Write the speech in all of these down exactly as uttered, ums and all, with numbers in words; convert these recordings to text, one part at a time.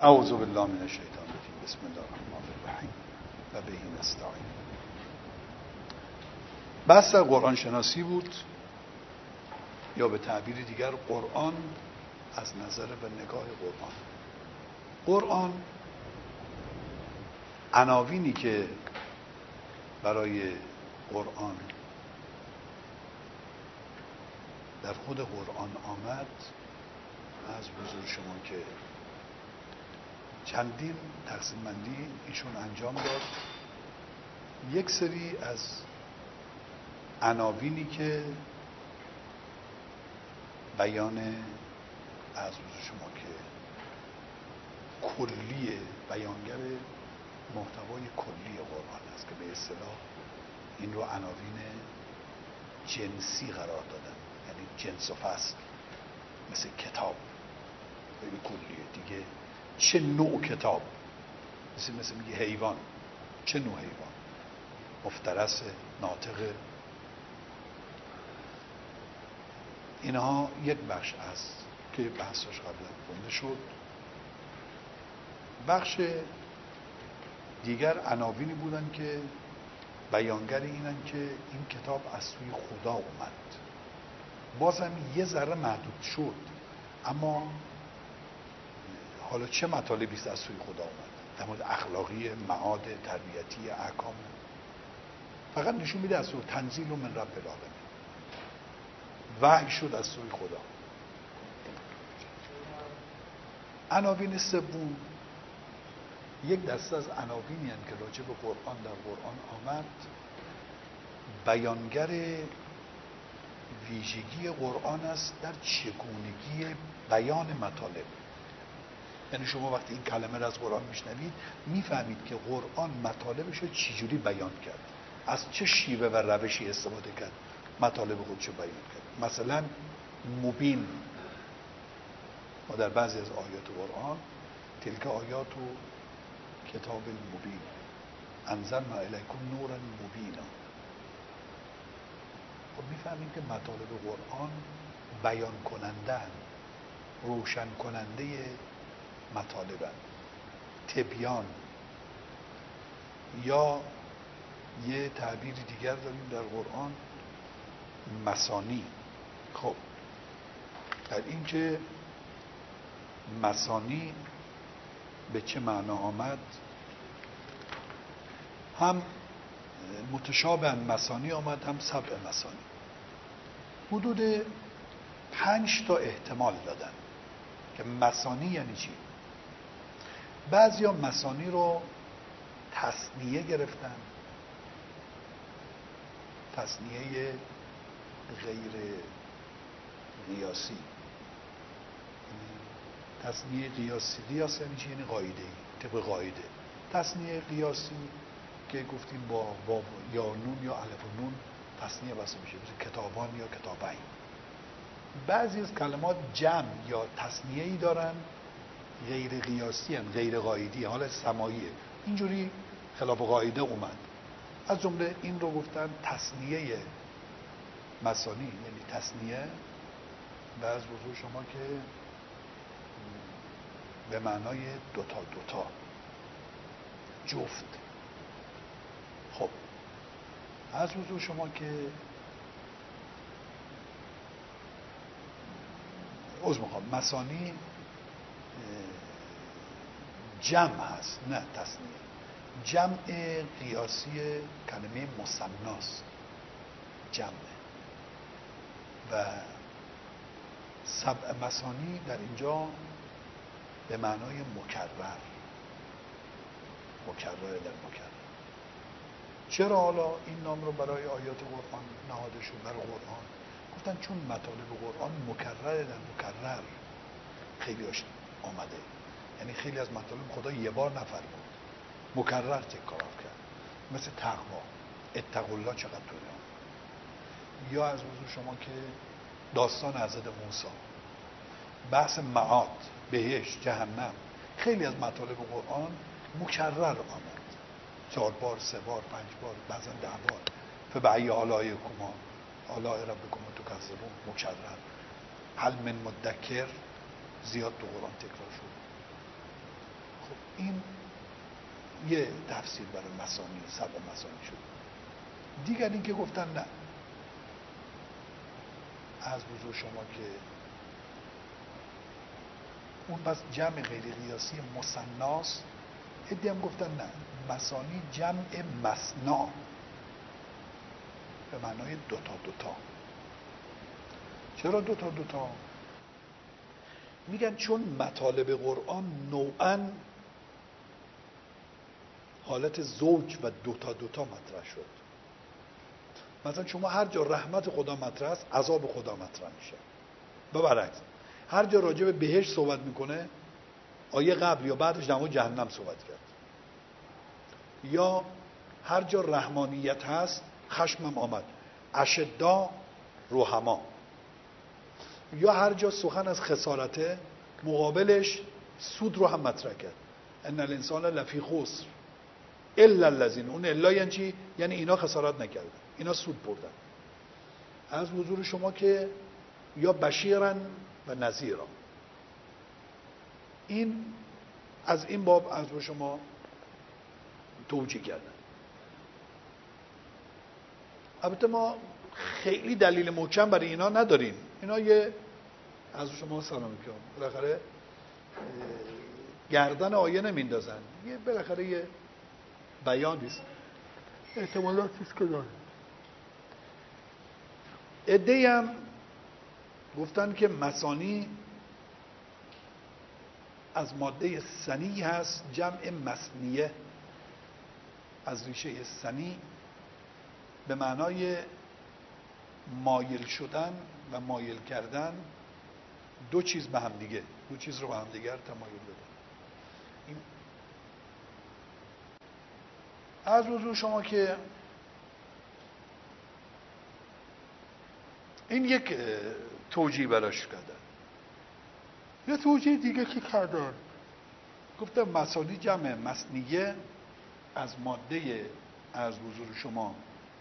اعوذ بالله من الشیطان الرجیم. بسم الله الرحمن الرحیم و به نستعین. بحث قرآن شناسی بود، یا به تعبیر دیگر قرآن از نظر و نگاه قرآن. قرآن عناوینی که برای قرآن در خود قرآن آمد از حضور شما که چندین تقسیم بندی ایشون انجام داد. یک سری از عناوینی که بیان از حضور شما که کلی بیانگر محتوای کلی قرآن است که به اصطلاح این رو عناوین جنسی قرار دادن، یعنی جنس و فصل، مثل کتاب خیلی کلیه دیگه. چه نوع کتاب؟ مثل مثل میگه حیوان، چه نوع حیوان؟ مفترس، ناطق. اینها یک بخش است که بحثش قبلا خونده شد. بخش دیگر عناوینی بودن که بیانگر اینن که این کتاب از سوی خدا اومد. بازم یه ذره محدود شد، اما حالا چه مطالبی است از سوی خدا اومد؟ در مورد اخلاقی، معاد، تربیتی، احکام. فقط نشون میده از سوی تنزیل و من رب العالمین، وحی شد از سوی خدا. عناوین سوم یک دسته از عناوینی هستند که راجع به قرآن در قرآن آمد، بیانگر ویژگی قرآن است در چگونگی بیان مطالب. یعنی شما وقتی این کلمه را از قرآن میشنوید میفهمید که قرآن مطالبش رو چجوری بیان کرد، از چه شیوه و روشی استفاده کرد مطالب خودش رو بیان کرد. مثلا مبین، ما در بعضی از آیات قرآن تلک آیات و کتاب المبین انزلنا الیکم نورا مبینا، خب میفهمیم که مطالب قرآن بیان کنندن، روشن کننده مطالبن. تبیان، یا یه تعبیر دیگر داریم در قرآن مثانی. خب در این که مثانی به چه معنا آمد؟ هم متشابه مثانی آمد، هم سبع مثانی. حدود پنج تا احتمال دادن که مثانی یعنی چی. بعضیا مثانی رو تثنیه گرفتن، تثنیه غیر قیاسی. تثنیه قیاسی، قیاس یعنی چی؟ یعنی قاعده، طبق قاعده. تثنیه قیاسی که گفتیم با واو یا نون یا الف و نون تثنیه بسته میشه، مثل کتابان یا کتابین. بعضی از کلمات جمع یا تثنیه‌ای دارن غیر قیاسی هن، غیر قاعدی، حالا سماییه، اینجوری خلاف قاعده اومد. از جمله این رو گفتن تثنیه مثانی، یعنی تثنیه و از حضور شما که به معنای دوتا دوتا، جفت. خب از حضور شما که عذر میخوام، مثانی جمع هست نه تثنیه. جمع قیاسی کلمه مثناست، جمع. و سبع مثانی در اینجا به معنای مکرر، مکرر در مکرر. چرا حالا این نام رو برای آیات قرآن نهاده شد برای قرآن؟ گفتن چون مطالب قرآن مکرر در مکرر خیلی هاش آمده، یعنی خیلی از مطالب خدا یه بار نفرمود، مکرر تکرار کرد. مثل تقوا، اتقوا الله چقدر دنیا. یا از حضور شما که داستان حضرت موسی، بحث معاد، بهشت، جهنم، خیلی از مطالب قرآن مکرر آمد، چهار بار، سه بار، پنج بار، بعضا ده بار. فبأی آلاء کما آلاء ربکما تکذبون، مکرر. هل من مدکر زیاد تو قرآن تکرار شد. این یه تفسیر برای مسانی سبع مسانی شد. دیگر این که گفتن نه، از حضور شما که اون پس جمع غیر قیاسی مثناست. عده هم گفتن نه، مسانی جمع مثنا به معنای دوتا دوتا. چرا دوتا دوتا؟ میگن چون مطالب قرآن نوعاً حالت زوج و دوتا دوتا مطرح شد. مثلا شما هر جا رحمت خدا مطرح است، عذاب خدا مطرح میشه. و برعکس هر جا راجع به بهشت صحبت میکنه، آیه قبل یا بعدش در مورد جهنم صحبت کرد. یا هر جا رحمانیت هست، خشمم آمد، اشدا رحما. یا هر جا سخن از خسارته، مقابلش سود رو هم مطرح کرد. ان الانسان لفی خسر الا الذین. اون الا یعنی چی؟ یعنی اینا خسارت نکردن، اینا سود بردن. از حضور شما که یا بشیرن و نذیرا. این از این باب از حضور شما توجیه کردن. البته ما خیلی دلیل محکم برای اینا نداریم. اینا یه از شما سلام میکنم بالاخره گردن آیه نمیندازن، یه بالاخره یه بیانی است، احتمالاتی است که داره. عده‌ای هم گفتن که مثانی از ماده ثنی هست، جمع مثنیه، از ریشه ثنی به معنای مایل شدن و مایل کردن دو چیز به هم دیگه، دو چیز رو به هم دیگر تمایل دادن. این از حضور شما که این یک توجیه براش کردن. یه توجیه دیگه که کردن گفتم مثانی جمع مثنیه از ماده از حضور شما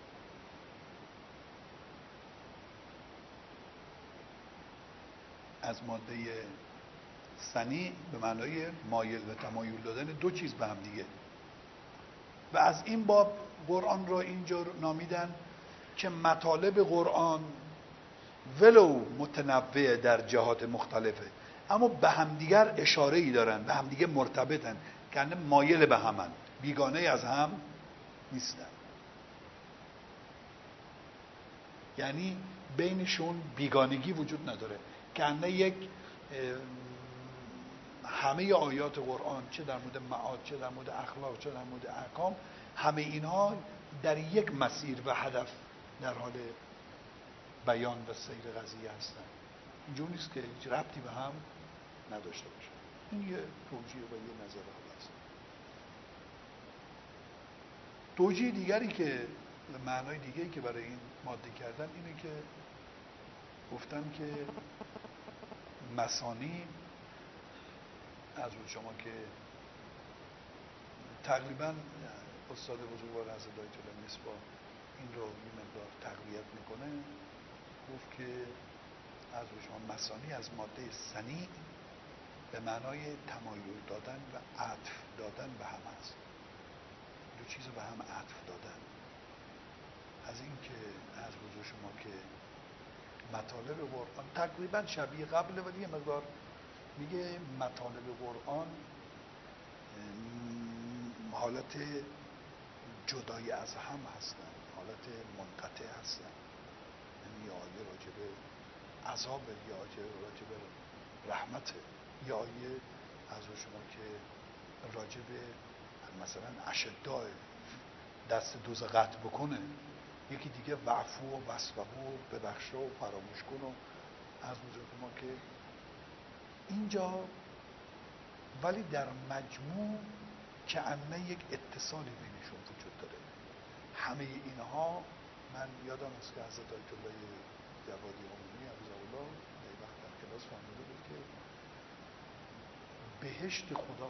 از ماده ثنی به معنای مایل و تمایل دادن دو چیز به هم دیگه. و از این باب قرآن را اینجا نامیدن که مطالب قرآن ولو متنوع در جهات مختلفه اما به همدیگر اشاره ای دارن، به همدیگه مرتبطن، که مایل به همن، بیگانه از هم نیستن. یعنی بینشون بیگانگی وجود نداره، که یک همه آیات قرآن چه در مورد معاد، چه در مورد اخلاق، چه در مورد احکام، همه اینها در یک مسیر و هدف در حال بیان و سیر قضیه هستن. اینجور نیست که هیچ ربطی به هم نداشته باشه. این یه توجیه و یه نظر هست. توجیه دیگری که معنای دیگری که برای این ماده کردن اینه که گفتن که مثانی از اون شما که تقریبا استاد بزرگوار حضرت آیت الله مصباح این رو یه مقدار تقویت میکنه، گفت که از اون شما مثانی از ماده ثنی به معنای تمایل دادن و عطف دادن به هم است. دو چیز به هم عطف دادن. از این که از حضور شما که مطالب قرآن تقریبا شبیه قبله، ولی یه مقدار میگه مطالب قرآن حالت جدای از هم هستن، حالت منقطع هستن. یعنی آیه راجب عذاب، یا آیه راجب رحمت، یا آیه از شما که راجب مثلا اشداء دست دوز قطع بکنه، یکی دیگه وعفو و وصفه و ببخشه و فراموش کن. و از شما که اینجا ولی در مجموع که انه یک اتصالی بینشون وجود داره. همه اینها من یادم است که حضرت آیت الله جوادی عمومی حفظه‌الله یه وقت در کلاس فرموده بود که بهشت خدا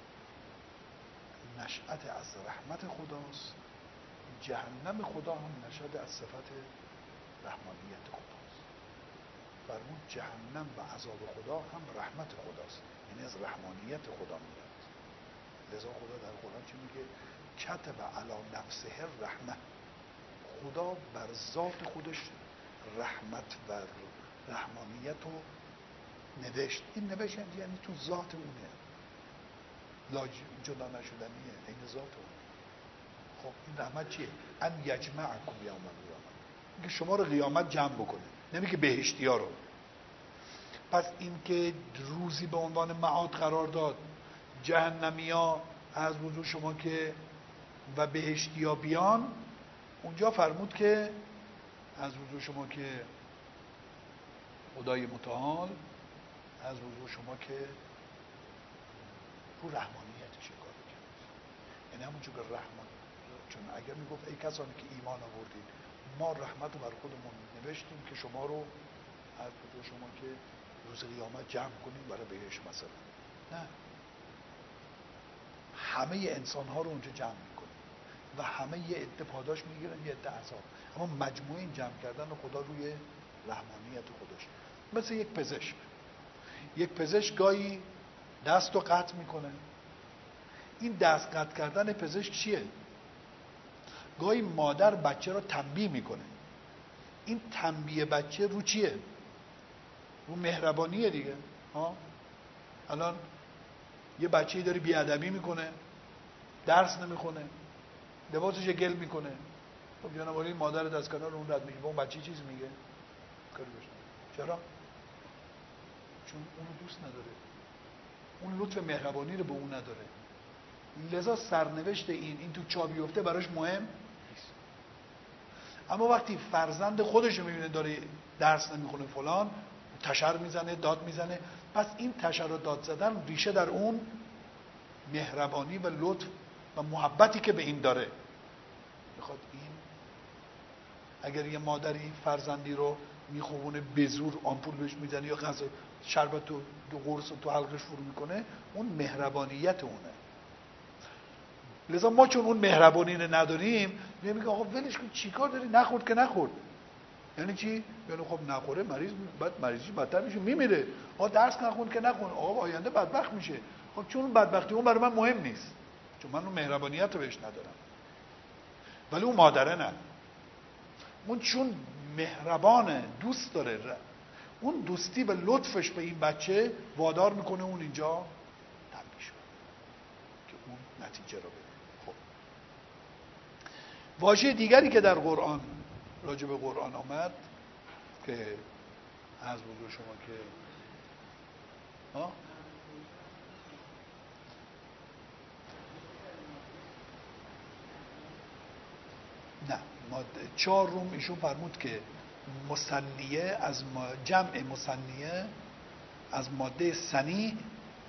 نشأت از رحمت خداست، جهنم خدا هم نشأت از صفت رحمانیت خداست. فرمود جهنم و عذاب خدا هم رحمت خداست، یعنی از رحمانیت خدا میاد. لذا خدا در قرآن چی میگه؟ کتب علی نفسه الرحمه، خدا بر ذات خودش رحمت و رحمانیت رو نوشت. این نوشت یعنی تو ذات اونه، لا جدا نشدنیه، این ذات اونه. خب این رحمت چیه؟ ان یجمعکم یوم القیامه، میگه شما رو قیامت جمع بکنه، نمیگه بهشتی ها رو. پس این که روزی به عنوان معاد قرار داد، جهنمی ها از حضور شما که و بهشتی ها بیان، اونجا فرمود که از حضور شما که خدای متعال از حضور شما که رو رحمانیتش کار کرد. یعنی همونجور که رحمان، چون اگر میگفت ای کسانی که ایمان آوردید ما رحمت رو بر خودمون نوشتیم که شما رو از حضور شما که روز قیامت جمع کنیم برای بهش مثلا، نه، همه انسان ها رو اونجا جمع میکنیم و همه یه عده پاداش میگیرن، یه عده عذاب، اما مجموعه این جمع کردن خدا روی رحمانیت خودش. مثل یک پزشک، یک پزشک گاهی دست رو قطع میکنه. این دست قطع کردن پزشک چیه؟ گاهی مادر بچه رو تنبیه میکنه. این تنبیه بچه رو چیه؟ رو مهربانیه دیگه. ها الان یه بچه‌ای داره بیادبی میکنه، درس نمیخونه، لباسش گل میکنه، خب جناب عالی مادر دست کنار اون رد میشه، با اون بچه چیز میگه کاری بشه. چرا؟ چون اونو دوست نداره، اون لطف مهربانی رو به اون نداره. لذا سرنوشت این این تو چا بیفته براش مهم نیست. اما وقتی فرزند خودش رو میبینه داره درس نمیخونه فلان، تشر میزنه، داد میزنه، پس این تشر و داد زدن ریشه در اون مهربانی و لطف و محبتی که به این داره. میخواد این اگر یه مادری فرزندی رو میخوونه به زور آمپول بهش میزنه یا غذا شربت تو دو قرص تو حلقش فرو میکنه، اون مهربانیت اونه. لذا ما چون اون مهربانی رو نداریم میگیم آقا ولش کن، چیکار داری، نخورد که نخورد. یعنی چی؟ یعنی خب نخوره مریض بعد مریضی بدتر میشه میمیره. آقا درس نخون که نخون، آقا آینده بدبخت میشه. خب چون اون بدبختی اون برای من مهم نیست، چون من اون مهربانیت رو بهش ندارم. ولی اون مادره نه، اون چون مهربانه، دوست داره، اون دوستی و لطفش به این بچه وادار میکنه اون اینجا تنبیه شه که اون نتیجه رو بده. خب واژه دیگری که در قرآن راجع به قرآن آمد که از بزرگ شما که ها نه چهار روم ایشون فرمود که مثنیه از جمع مثنیه از ماده ثنی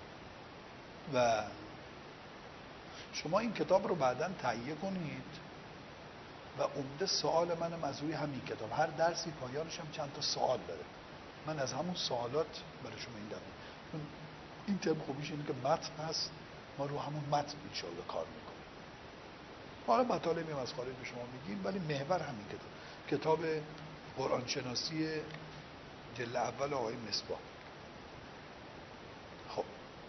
و شما این کتاب رو بعداً تهیه کنید و عمده سوال منم از روی همین کتاب، هر درسی پایانش هم چند تا سوال داره، من از همون سوالات برای شما این دارم. این ترم خوبیش اینه که متن هست، ما رو همون متن انشاءالله کار میکنیم. حالا مطالبی هم از خارج به شما میگیم ولی محور همین کتاب، کتاب قرآن شناسی جلد اول آقای مصباح. خب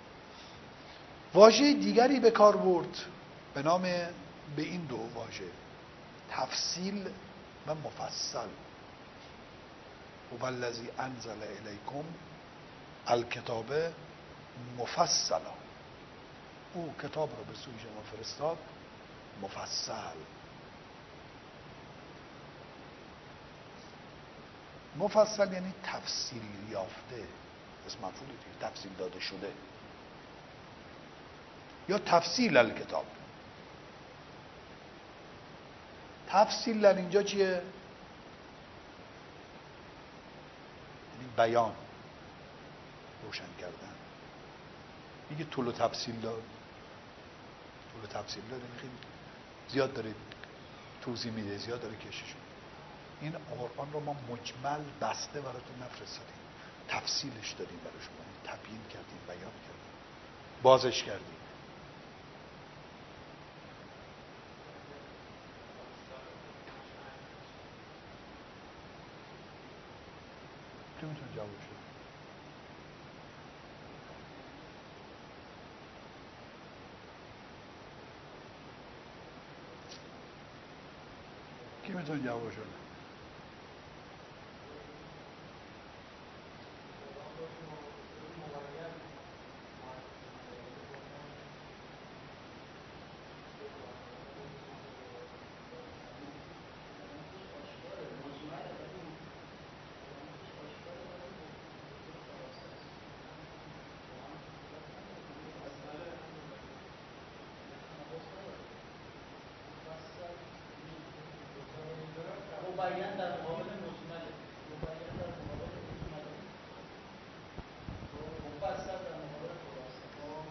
واژه دیگری به کار برد به نام، به این دو واژه تفصیل و مفصل. هو الذی انزل الیکم الکتاب مفصلا، او کتاب رو به سوی شما فرستاد مفصل. مفصل یعنی تفصیل یافته، اسم مفعول دیگه، تفصیل داده شده یا تفصیل الکتاب. تفصیل در اینجا چیه؟ یعنی بیان، روشن کردن. میگه طول و تفصیل داد، طول و تفصیل داره، خیلی زیاد داره توضیح میده، زیاد داره کشش. این قرآن رو ما مجمل بسته براتون نفرستادیم، تفصیلش دادیم برای شما، تبیین کردیم، بیان کردیم، بازش کردیم. که میتونه جواب شد. میتونه جوابش بده؟ مبین در مقابل مجمله، مبین در مقابل مجمله، مفصل در مقابل خلاصه.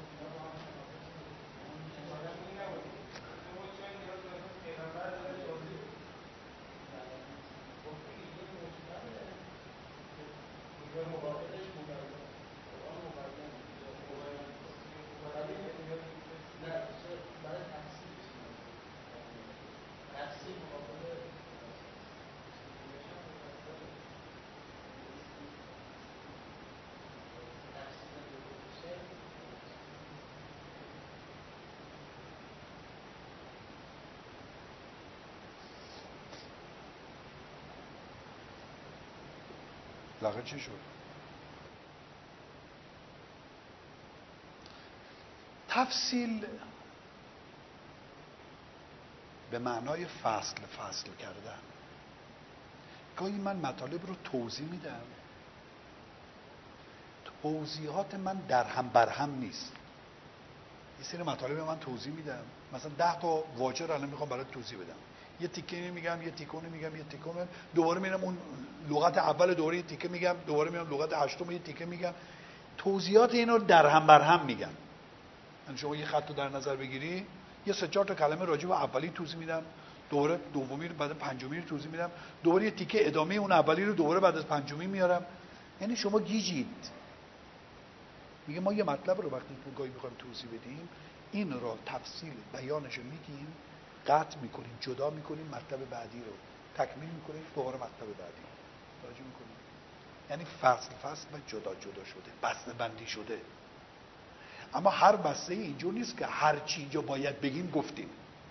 لاغه چی شد؟ تفصیل به معنای فصل فصل کردن. گاهی من مطالب رو توضیح میدم، توضیحات من در هم بر هم نیست. یه سری مطالب من توضیح میدم، مثلا ده تا واژه رو الان میخوام برای توضیح بدم، یه تیکه میگم، یه تیکه میگم، یه تیکه میگم، دوباره میرم اون لغت اول دوباره یه تیکه میگم، دوباره میرم لغت هشتم یه تیکه میگم. توضیحات اینو در هم بر هم میگم. یعنی شما یه خط رو در نظر بگیری، یه سه چهار تا کلمه راجع به اولی توضیح میدم، دوباره دومی رو بعد پنجمی رو توضیح میدم، دوباره یه تیکه ادامه اون اولی رو دوباره بعد از پنجمی میارم. یعنی شما گیجید. میگه ما یه مطلب رو وقتی تو گاهی میخوایم توضیح بدیم، این رو تفصیل بیانش رو میگیم، قطع میکنیم، جدا میکنیم، مطلب بعدی رو تکمیل میکنیم، دوباره مطلب بعدی راجع میکنیم. یعنی فصل فصل و جدا جدا شده، بسته بندی شده. اما هر بسته اینجور نیست که هر چی اینجا باید بگیم گفتیم.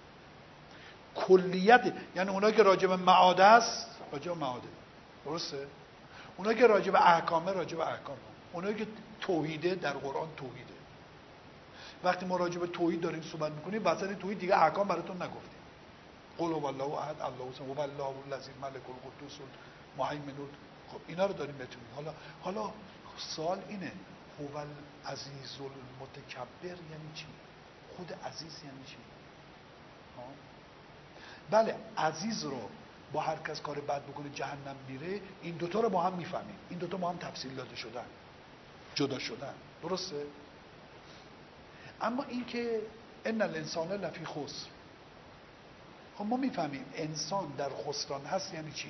کلیت، یعنی اونایی که راجع به معاده است راجع به معاده، درسته؟ اونایی که راجع به احکامه راجع به احکامه، اونایی که توحیده در قرآن توحیده. وقتی ما راجع به توحید داریم صحبت میکنیم، وسط توحید دیگه احکام براتون نگفتیم. قل هو الله احد الله الصمد الله الذی الملک القدوس المهیمن. خب اینا رو داریم بتونیم. حالا حالا سوال اینه، هو العزیز المتکبر یعنی چی؟ خود عزیز یعنی چی؟ ها؟ بله، عزیز رو با هر کس کار بد بکنه جهنم میره، این دوتا رو با هم میفهمیم. این دوتا با هم تفصیل داده شدن، جدا شدن، درسته؟ اما این که ان الانسان لفی خسر، خب ما میفهمیم انسان در خسران هست یعنی چی.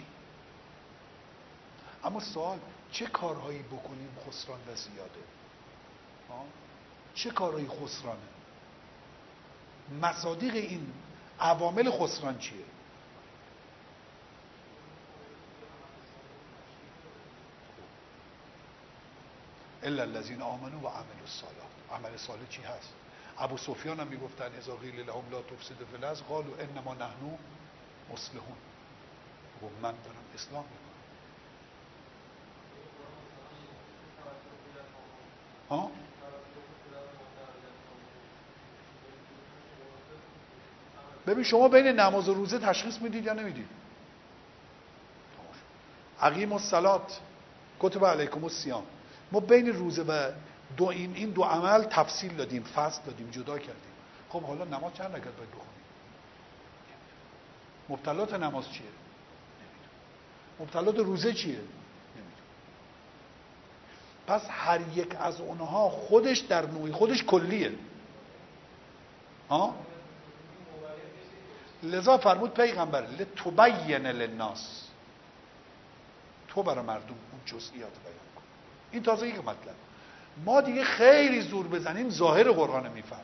اما سوال، چه کارهایی بکنیم خسران و زیاده؟ ها؟ چه کارهایی خسرانه؟ مصادیق این عوامل خسران چیه؟ الا الذین آمنوا و عملوا الصالحات. عمل صالح چی هست؟ ابو سفیان هم میگفتن اذا قیل لهم لا تفسدوا فی الارض قالوا انما نحن مصلحون. گفت من دارم اصلاح میکنم. ها؟ ببین شما بین نماز و روزه تشخیص میدید یا نمیدید؟ اقیموا الصلاة کتب علیکم الصیام. ما بین روزه و دو این این دو عمل تفصیل دادیم، فصل دادیم، جدا کردیم. خب حالا نماز چند رکعت باید بخونیم؟ مبتلات نماز چیه؟ مبتلات روزه چیه؟ نمیدونم. پس هر یک از اونها خودش در نوعی خودش کلیه. ها؟ لذا فرمود پیغمبر لتبین للناس، تو برای مردم اون جزئیات بیان کن. این تازه یک مطلب. ما دیگه خیلی زور بزنیم ظاهر قرآن میفهمیم،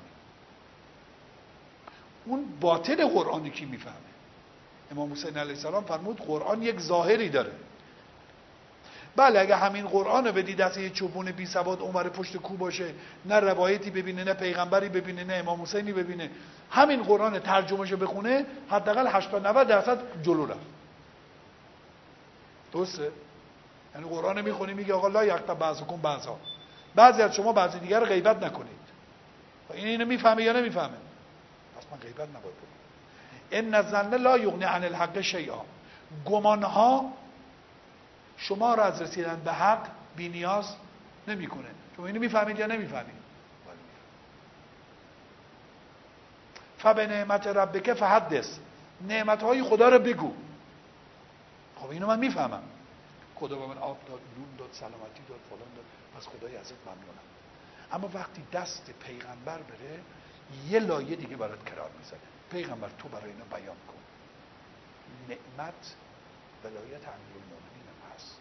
اون باطن قرآنی کی میفهمه؟ امام حسین علیه السلام فرمود قرآن یک ظاهری داره. بله اگه همین قرآن رو بدی دست یه چوبون بی سواد اونور پشت کو باشه، نه روایتی ببینه، نه پیغمبری ببینه، نه امام حسینی ببینه، همین قرآن ترجمهشو بخونه، حداقل هشتاد نود درصد جلو رفت. درسته؟ یعنی قرآن میخونی میگه آقا لا یغتب بعضکم بعضا، بعضی از شما بعضی دیگر رو غیبت نکنید. این اینو میفهمه یا نمیفهمه؟ پس من غیبت نباید کنم. ان الظن لا یغنی عن الحق شیئا، گمانها شما را از رسیدن به حق بی نیاز نمیکنه. شما اینو میفهمید یا نمیفهمید؟ فبنعمت ربک فحدث، نعمتهای خدا رو بگو. خب اینو من میفهمم، خدا به من آب داد، نون داد، سلامتی داد، فلان داد، پس خدای ازت ممنونم. اما وقتی دست پیغمبر بره یه لایه دیگه برات کرار میزنه. پیغمبر تو برای اینا بیان کن. نعمت ولایت امیرالمومنین هم هست.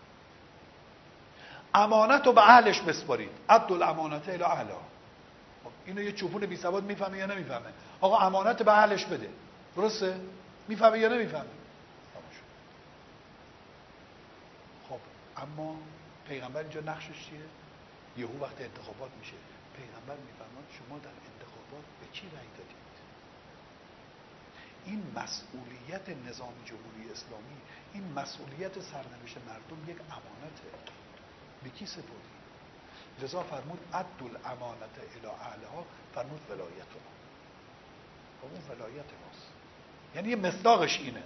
امانت رو به اهلش بسپارید. عد الامانت الی اهلها. اینو یه چوپون بی سواد میفهمه یا نمیفهمه؟ آقا امانت به اهلش بده. درسته؟ میفهمه یا نمیفهمه؟ خب اما پیغمبر اینجا نقشش چیه؟ یهو وقت انتخابات میشه پیغمبر میفرماد شما در انتخابات به کی رأی دادید؟ این مسئولیت نظام جمهوری اسلامی، این مسئولیت سرنوشت مردم یک امانته. به کی سپردید؟ لذا فرمود عد الامانت الی اهلها، فرمود ولایتنا. خب اون ولایت ماست، یعنی یه مصداقش اینه.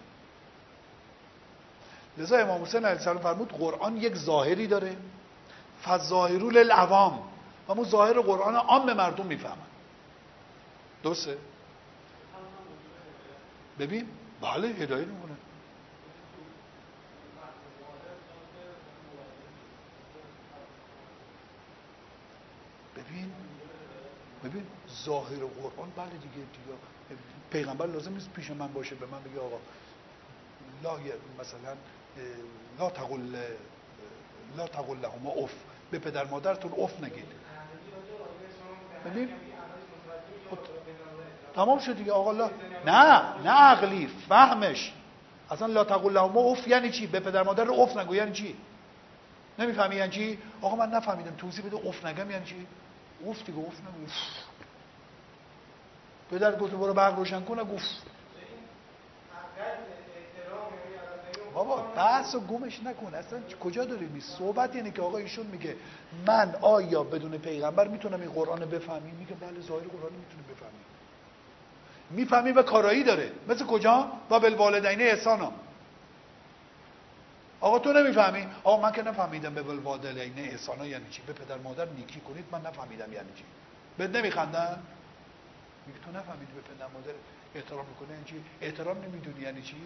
لذا امام حسین علیه السلام فرمود قرآن یک ظاهری داره، فالظاهرون للعوام، و اون ظاهر قرآن عام مردم میفهمن. درسته؟ ببین بله هدایت میکنه. ببین ببین ظاهر قرآن بله دیگه دیگه پیغمبر لازم نیست پیش من باشه به من بگه آقا لا مثلا لا تقل لا تقل لهما اف، به پدر مادرتون اف نگید. ببین تمام شد دیگه آقا لا نه نه عقلی فهمش اصلا لا تقل لهما اف یعنی چی؟ به پدر مادر اف نگو یعنی چی؟ نمیفهمی یعنی چی؟ آقا من نفهمیدم توضیح بده. اف نگم یعنی چی؟ اف دیگه اف نگو. پدر گفت برو برق روشن کن گفت بابا بحث و گمش نکن. اصلا کجا داری می صحبت؟ یعنی که آقا ایشون میگه من آیا بدون پیغمبر میتونم این قرآن بفهمی؟ میگه بله ظاهر قرآن میتونی بفهمی. میفهمی و کارایی داره. مثل کجا؟ و بالوالدین احسانا. آقا تو نمیفهمی؟ آقا من که نفهمیدم به بالوالدین احسانا یعنی چی. به پدر مادر نیکی کنید من نفهمیدم یعنی چی. بهت نمیخندن؟ میگه تو نفهمیدی به پدر مادر احترام میکنه یعنی چی؟ احترام نمیدونی یعنی چی؟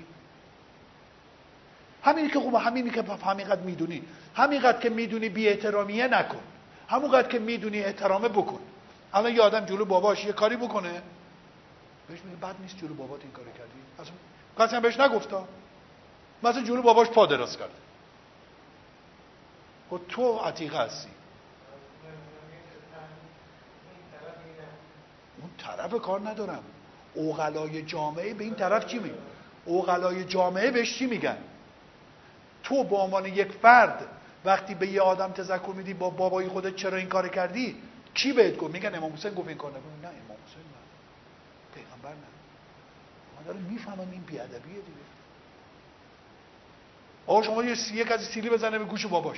همینی که خوبه، همینی که همینقدر میدونی، همینقدر که میدونی بی احترامیه نکن، همونقدر که میدونی احترامه بکن. الان یه آدم جلو باباش یه کاری بکنه بهش میگه بد نیست جلو بابات این کارو کردی، اصلا قسم بهش نگفتا، مثلا جلو باباش پا دراز کرده. و تو عتیقه هستی. اون طرف کار ندارم. عقلای جامعه به این طرف چی میگن؟ عقلای جامعه بهش چی میگن؟ تو به عنوان یک فرد وقتی به یه آدم تذکر میدی با بابای خودت چرا این کار کردی، کی بهت گفت؟ میگن امام حسین گفت این کار نکن. نه امام حسین نه، پیغمبر نه. من دارم میفهمم این بی‌ادبیه دیگه. آقا شما یه یک از سیلی بزنه به گوش باباش،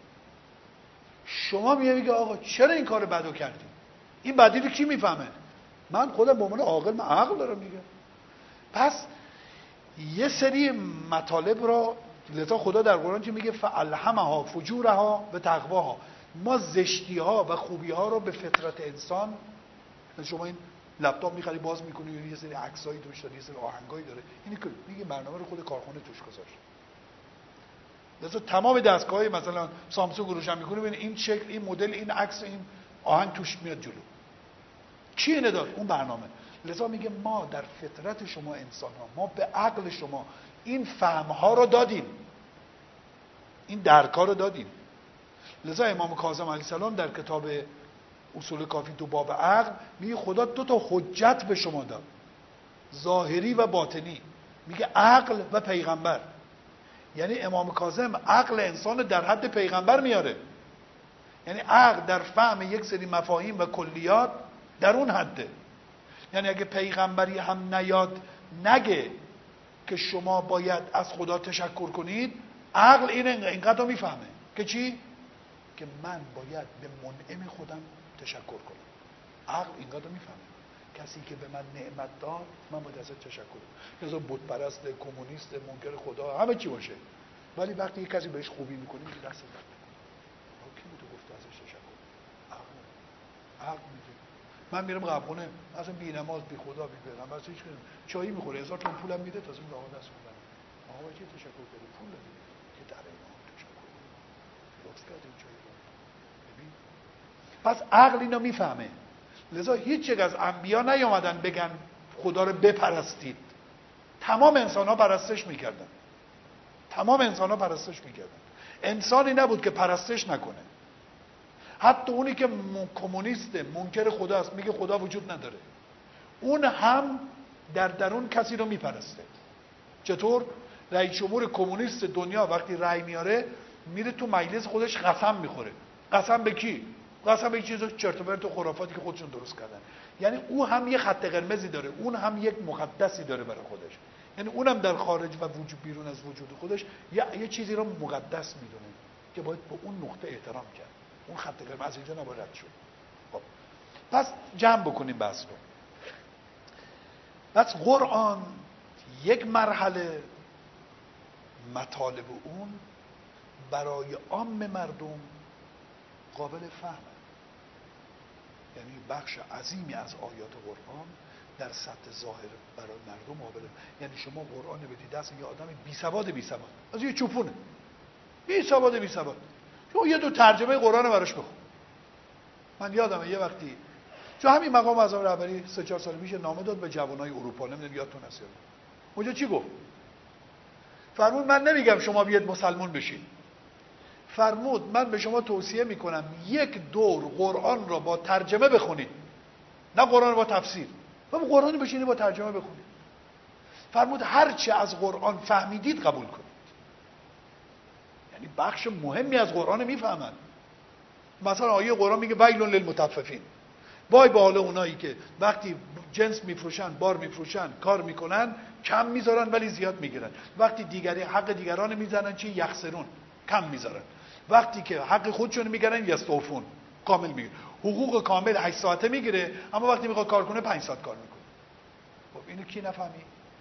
شما میگه میگه آقا چرا این کار بدو کردی؟ این بدی رو کی میفهمه؟ من خودم به عنوان عاقل من عقل دارم میگم. پس یه سری مطالب را لذا خدا در قرآن چی میگه؟ فالهمها فجورها و تقواها. ما زشتی ها و خوبی ها رو به فطرت انسان، شما این لپتاپ میخری باز میکنی یه سری عکسایی توش داره، یه سری آهنگایی داره، اینی که میگه برنامه رو خود کارخونه توش گذاشت. لذا تمام دستگاه‌های مثلا سامسونگ رو روشن میکنه ببین این شکل، این مدل، این عکس، این آهنگ توش میاد جلو. کی اینو داد؟ اون برنامه. لذا میگه ما در فطرت شما انسان ها، ما به عقل شما این فهم ها رو دادیم، این درک ها رو دادیم. لذا امام کاظم علیه السلام در کتاب اصول کافی تو باب عقل میگه خدا دو تا حجت به شما داد، ظاهری و باطنی. میگه عقل و پیغمبر. یعنی امام کاظم عقل انسان در حد پیغمبر میاره. یعنی عقل در فهم یک سری مفاهیم و کلیات در اون حده. یعنی اگه پیغمبری هم نیاد نگه که شما باید از خدا تشکر کنید، عقل این اینقدر رو میفهمه که چی؟ که من باید به منعم خودم تشکر کنم. عقل اینقدر رو میفهمه کسی که به من نعمت داد من باید ازش تشکر کنم. یه بت پرست، کمونیست، منکر خدا، همه چی باشه، ولی وقتی یک کسی بهش خوبی میکنیم که دست درد نکنه. کی بوده گفته ازش تشکر؟ عقل. عقل میگه من میرم قبونه اصلا بی نماز بی خدا بی پیغمبر هیچ چیزی چایی میخوره هزار تومن پولم میده تازه میگه آقا دست میزنه آقا چی تشکر کنی پول دادی که در اینا تشکر کنی لطف کردی چایی رو ببین. پس عقل اینو میفهمه. لذا هیچ یک از انبیا نیامدن بگن خدا رو بپرستید. تمام انسان ها پرستش میکردن. تمام انسان ها پرستش میکردن. انسانی نبود که پرستش نکنه. حتی اونی که کمونیسته، منکر خدا است، میگه خدا وجود نداره، اون هم در درون کسی رو میپرسته. چطور؟ رئیس جمهور کمونیست دنیا وقتی رأی میاره میره تو مجلس خودش قسم میخوره. قسم به کی؟ قسم به چیزا چرت و پرت و خرافاتی که خودشون درست کردن. یعنی او هم یه خط قرمزی داره، اون هم یک مقدسی داره برای خودش. یعنی اونم در خارج و وجود بیرون از وجود خودش یه, یه چیزی رو مقدس میدونه که باید به اون نقطه احترام کرد. اون خط قرمز از اینجا نباید رد شد. خب پس جمع بکنیم بحث رو. پس قرآن یک مرحله مطالب اون برای عام مردم قابل فهمه. یعنی بخش عظیمی از آیات قرآن در سطح ظاهر برای مردم قابل. یعنی شما قرآن بدید دست یه آدم بی سواد بی سواد، از یه چوپونه بی سواد بی سواد، شما یه دو ترجمه قرآن براش بخون. من یادمه یه وقتی تو همین مقام اعظم رهبری سه چهار سال پیش نامه داد به جوانای اروپا، نمیدونم یادتون هست یا نه. اونجا چی گفت؟ فرمود من نمیگم شما بیاد مسلمان بشید، فرمود من به شما توصیه میکنم یک دور قرآن را با ترجمه بخونید، نه قرآن با تفسیر، و قرآن بشینید با ترجمه بخونید. فرمود هر چه از قرآن فهمیدید قبول کنید. یعنی بخش مهمی از قرآن میفهمن. مثلا آیه قرآن میگه ویل للمطففین، وای به حال اونایی که وقتی جنس میفروشن، بار میفروشن، کار میکنن کم میذارن ولی زیاد میگیرن. وقتی دیگری حق دیگران میزنن چی؟ یخسرون، کم میذارن. وقتی که حق خودشون میگیرن یستوفون، کامل میگیرن. حقوق کامل هشت ساعته میگیره، اما وقتی میخواد کار کنه پنج ساعت کار میکنه. خب اینو کی نفهمی؟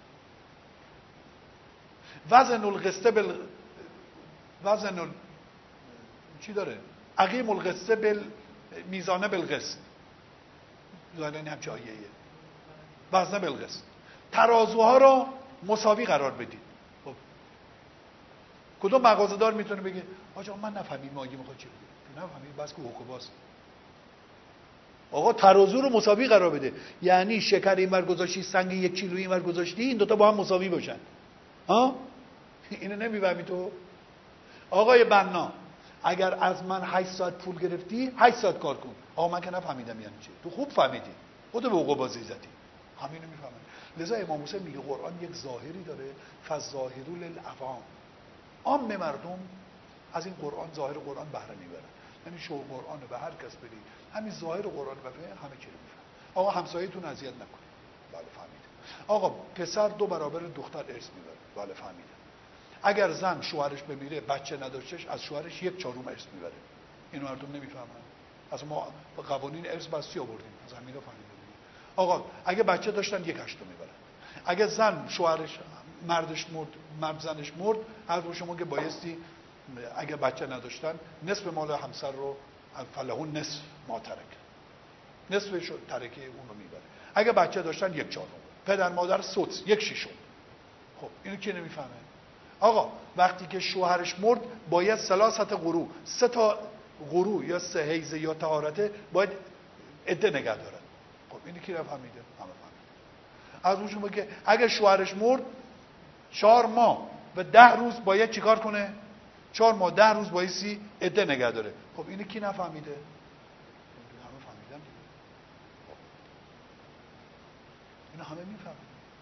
وزن القسط بال وزن ال... چی داره؟ اقیم القسط بال میزانه بالقسط. زایلانی همچه آیه ایه وزنه بالقسط، ترازوها رو مساوی قرار بدید. خب کدوم مغازه‌دار میتونه بگه آقا من نفهمیدم ما اگه میخواد چی بگه؟ نفهمید بس که حقوق باز. آقا ترازو رو مساوی قرار بده، یعنی شکر اینور گذاشتی، سنگ یک کیلو اینور گذاشتی، این دوتا با هم مساوی باشن. ها اینو نمیفهمی تو؟ آقای بنا اگر از من هشت ساعت پول گرفتی هشت ساعت کار کن. آقا من که نفهمیدم یعنی چی. تو خوب فهمیدی، خود به حقوق بازی زدی. همینو میفهمن. لذا امام حسین میگه قرآن یک ظاهری داره، فالظاهرو للعوام. عام مردم از این قرآن، ظاهر قرآن بهره میبرن. یعنی شو قرآن به هر کس بدی همین ظاهر قرآن بفهمه همه چی رو میفهمه. آقا همسایه‌تون اذیت نکنه. بله فهمیده. آقا پسر دو برابر دختر ارث میبره. بله فهمیده. اگر زن شوهرش بمیره بچه نداشتش از شوهرش یک چهارم ارث میبره. اینو مردم نمیفهمن. اصلا ما قوانین ارث بسی آوردیم، از همینا فهمیدیم. آقا اگه بچه داشتن یک هشتم میبرن. اگه زن شوهرش مردش مرد، مرد زنش مرد، حرف شما که بایستی اگه بچه نداشتن نصف مال همسر رو فلهون نصف ما ترک، نصفش ترکه اون رو میبره. اگه بچه داشتن یک چهارم، پدر مادر سدس یک ششم. خب اینو کی نمیفهمه؟ آقا وقتی که شوهرش مرد باید ثلاثت قرو، سه تا قرو یا سه حیضه یا طهارته باید عده نگه دارن. خب اینو کی نفهمیده؟ همه فهمیده. از اون شما که اگه شوهرش مرد چهار ماه و ده روز باید چیکار کنه؟ چهار ماه ده روز بایستی عده نگه داره. خب اینو کی نفهمیده؟ همه فهمیدن دیگه. خب. اینو همه میفهمن.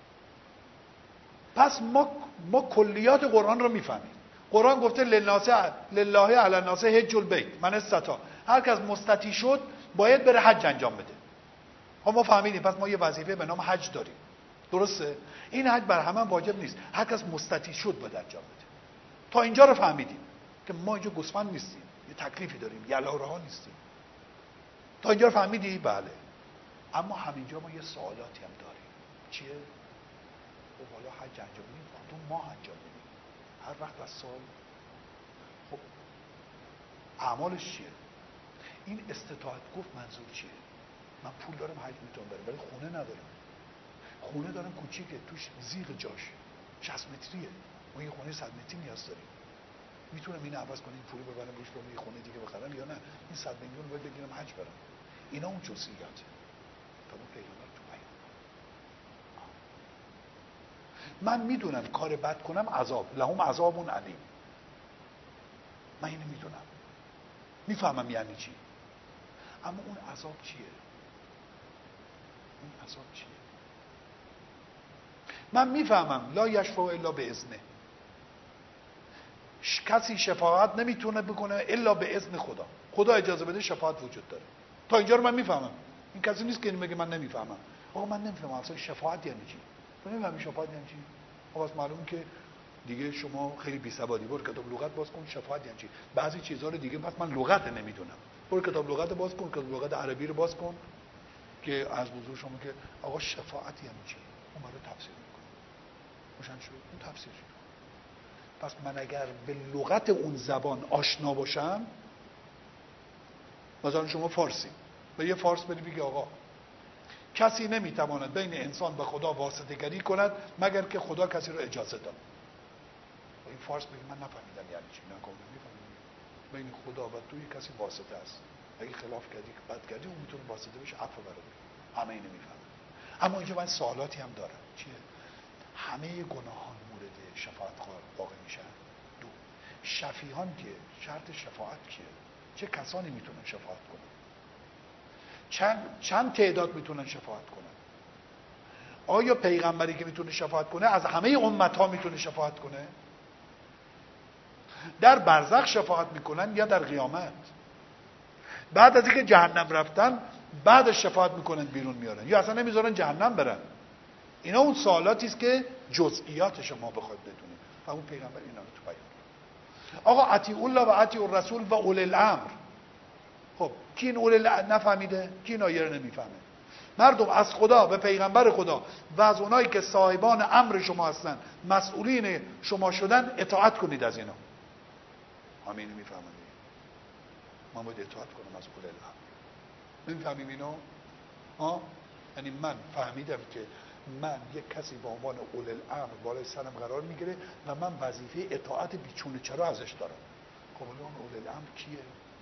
پس ما ما کلیات قرآن رو میفهمیم. قرآن گفته للناس لله علی الناس حج البیت من استطاع، هر کس مستطیع شد باید بره حج انجام بده. خب ما فهمیدیم پس ما یه وظیفه به نام حج داریم. درسته؟ این حج بر همه واجب نیست، هر کس مستطیع شد باید انجام بده. تا اینجا رو فهمیدیم که ما اینجا گوسفند نیستیم، یه تکلیفی داریم، یلاره ها نیستیم. تا اینجا رو فهمیدی؟ بله. اما همینجا ما یه سوالاتی هم داریم. چیه؟ خب حالا حج انجام میدیم، کدوم ماه انجام میدیم؟ هر وقت از سال. خب اعمالش چیه؟ این استطاعت گفت منظور چیه؟ من پول دارم حج میتونم برم ولی خونه ندارم. خونه دارم کوچیکه، توش زیغ جاش شصت متریه، ما یه خونه صد متری نیاز داریم. میتونم این عوض کنم این پول ببرم روش برم یه خونه دیگه بخرم یا نه این صد میلیون باید بگیرم حج برم؟ اینا اون جزئیات. تا اون پیغمبر تو بیان. من میدونم کار بد کنم عذاب، لهم عذاب علیم. من اینو میدونم، میفهمم یعنی چی. اما اون عذاب چیه؟ اون عذاب چیه؟ من میفهمم لا یشفع الا به اذنه. کسی شفاعت نمیتونه بکنه الا به اذن خدا. خدا اجازه بده شفاعت وجود داره. تا اینجا رو من میفهمم. این کسی نیست که این بگه من نمیفهمم. آقا من نمیفهمم اصلا شفاعت یعنی چی؟ تو نمیفهمی شفاعت یعنی چی؟ آقا واسه معلومه که دیگه شما خیلی بی سوادی. برو کتاب لغت باز کن شفاعت یعنی چی. بعضی چیزا رو دیگه پس من لغت نمیدونم. برو کتاب لغت باز کن، کتاب لغت عربی رو باز کن که از بزرگ شما که آقا شفاعت یعنی چی؟ اون رو تفسیر میکنه. روشن شد؟ اون تفسیر شد. پس من اگر به لغت اون زبان آشنا باشم، مثلا شما فارسی به یه فارس بری بگی آقا کسی نمیتواند بین انسان و خدا واسطه گری کند مگر که خدا کسی رو اجازه داد. این فارس بگی من نفهمیدم یعنی چی. نه کاملا میفهمم. بین خدا و توی کسی واسطه است. اگه خلاف کردی بد کردی اون میتونه واسطه بشه عفو برات. همه اینو میفهمن. اما اینجا من سوالاتی هم دارم. چیه؟ همه گناهان مورد شفاعت واقع میشن؟ دو، شفیعان که شرط شفاعت کیه؟ چه کسانی میتونن شفاعت کنن؟ چند چند تعداد میتونن شفاعت کنن؟ آیا پیغمبری که میتونه شفاعت کنه از همه امت ها میتونه شفاعت کنه؟ در برزخ شفاعت میکنن یا در قیامت؟ بعد از اینکه جهنم رفتن بعد از شفاعت میکنن بیرون میارن یا اصلا نمیذارن جهنم برن؟ اینا اون سوالاتی است که جزئیاتش ما بخواد بدونیم و اون پیغمبر اینا رو تو بیان. آقا اطیعوا الله و اطیعوا الرسول و اولی الامر. خب کی این اولی الامر نفهمیده؟ کی این آیه رو نمیفهمه؟ مردم از خدا و پیغمبر خدا و از اونایی که صاحبان امر شما هستن مسئولین شما شدن اطاعت کنید از اینا. همین میفهمن. ما باید اطاعت کنیم از اولی الامر. نمیفهمیم اینو؟ ها؟ یعنی من فهمیدم که من یک کسی با عنوان اول الامر بالای سرم قرار میگیره و من وظیفه اطاعت بیچونه چرا ازش دارم. خب اون اول الامر کیه؟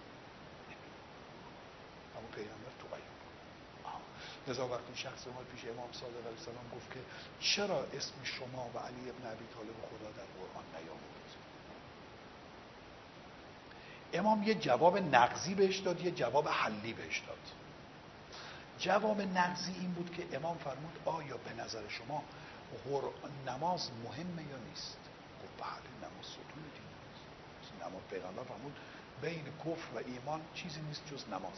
اما پیغمبر تو بیان. لذا وقتی شخص اومد پیش امام صادق علیه السلام گفت که چرا اسم شما و علی ابن ابی طالب خدا در قرآن نیامد؟ امام یه جواب نقضی بهش داد، یه جواب حلی بهش داد. جواب نقضی این بود که امام فرمود آیا به نظر شما نماز مهمه یا نیست؟ گفت بله نماز ستون دین است. نماز پیغمبر فرمود بین کفر و ایمان چیزی نیست جز نماز.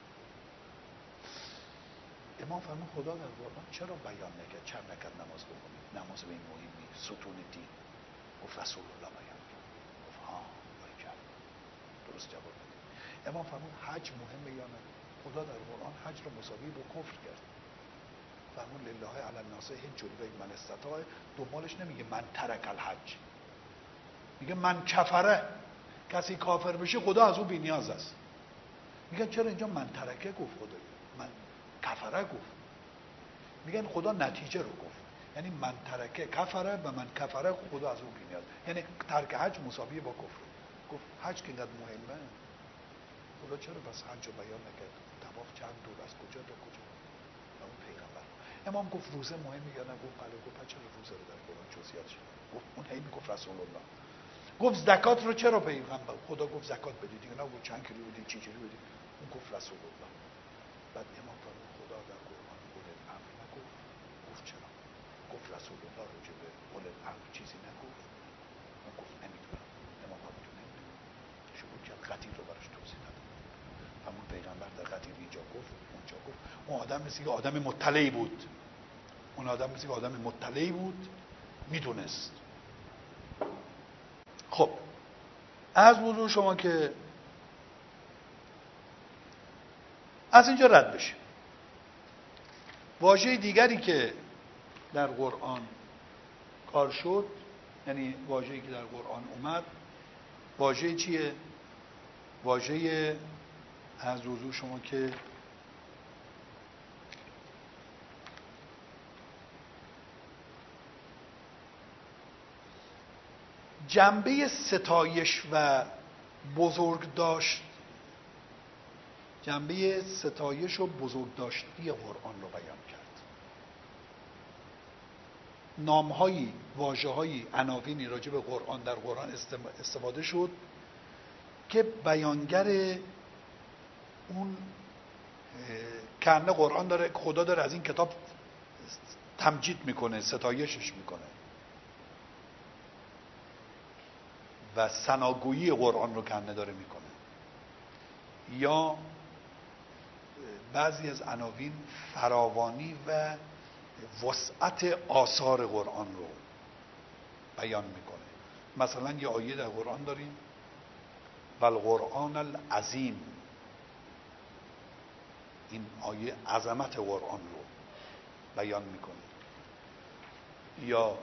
امام فرمود خدا در قرآن چرا بیان نکرد چرا نکرد نماز بخونید؟ نماز به این مهمی ستون دین. گفت رسول الله بیان کرد. گفت ها باریکلا درست جواب داد. امام فرمود حج مهمه یا نه؟ خدا در قرآن حج رو مساوی با کفر کرد. فرمود لله علی الناس حج البیت من استطاع. دنبالش نمیگه من ترک الحج، میگه من کفره. کسی کافر بشه خدا از او بی‌نیاز است. میگن چرا اینجا من ترکه گفت خدا؟ من کفره گفت. میگن خدا نتیجه رو گفت. یعنی من ترکه کفره و من کفره خدا از او بی‌نیاز. یعنی ترک حج مساوی با کفر. گفت حج که اینقدر مهمه خدا چرا بس حج رو بیان نکرد؟ طواف چند دور از کجا تا کجا؟ اون پیغمبر. امام گفت روزه مهمه یا نه؟ گفت بله. گفت چرا روزه رو در قرآن جزئیاتش گفت؟ اون هی میگفت رسول الله. گفت زکات رو چرا پیغمبر خدا گفت زکات بدید؟ دیگه نگفت چند کیلو بدید چی جوری بدید. اون گفت رسول الله. بعد امام فرمود خدا در قرآن اول الامر نگفت. گفت چرا؟ گفت رسول الله راجع به اول الامر چیزی نگفت. اون گفت نمیدونم. امام فرمود نمیدونم. شروع کرد قدیر رو براش توضیح داد. همون پیغمبر در قدیر اینجا گفت اونجا گفت. اون آدم مثل که آدم مطلعی بود. اون آدم مثل که آدم مطلعی بود، میدونست. خب از وضو شما که از اینجا رد بشه. واژه دیگری که در قرآن کار شد، یعنی واژه‌ای که در قرآن اومد، واژه چیه؟ واژه از وضو شما که جنبه ستایش و بزرگ داشت، جنبه ستایش و بزرگ داشتی قرآن رو بیان کرد. نامهایی، واژه‌هایی، عناوینی راجع به قرآن در قرآن استفاده شد که بیانگر اون کنه قرآن داره، خدا داره از این کتاب تمجید میکنه، ستایشش میکنه و ثناگویی قرآن رو کنه داره میکنه. یا بعضی از عناوین فراوانی و وسعت آثار قرآن رو بیان میکنه. مثلا یه آیه در قرآن داریم والقرآن العظیم، این آیه عظمت قرآن رو بیان میکنه. یا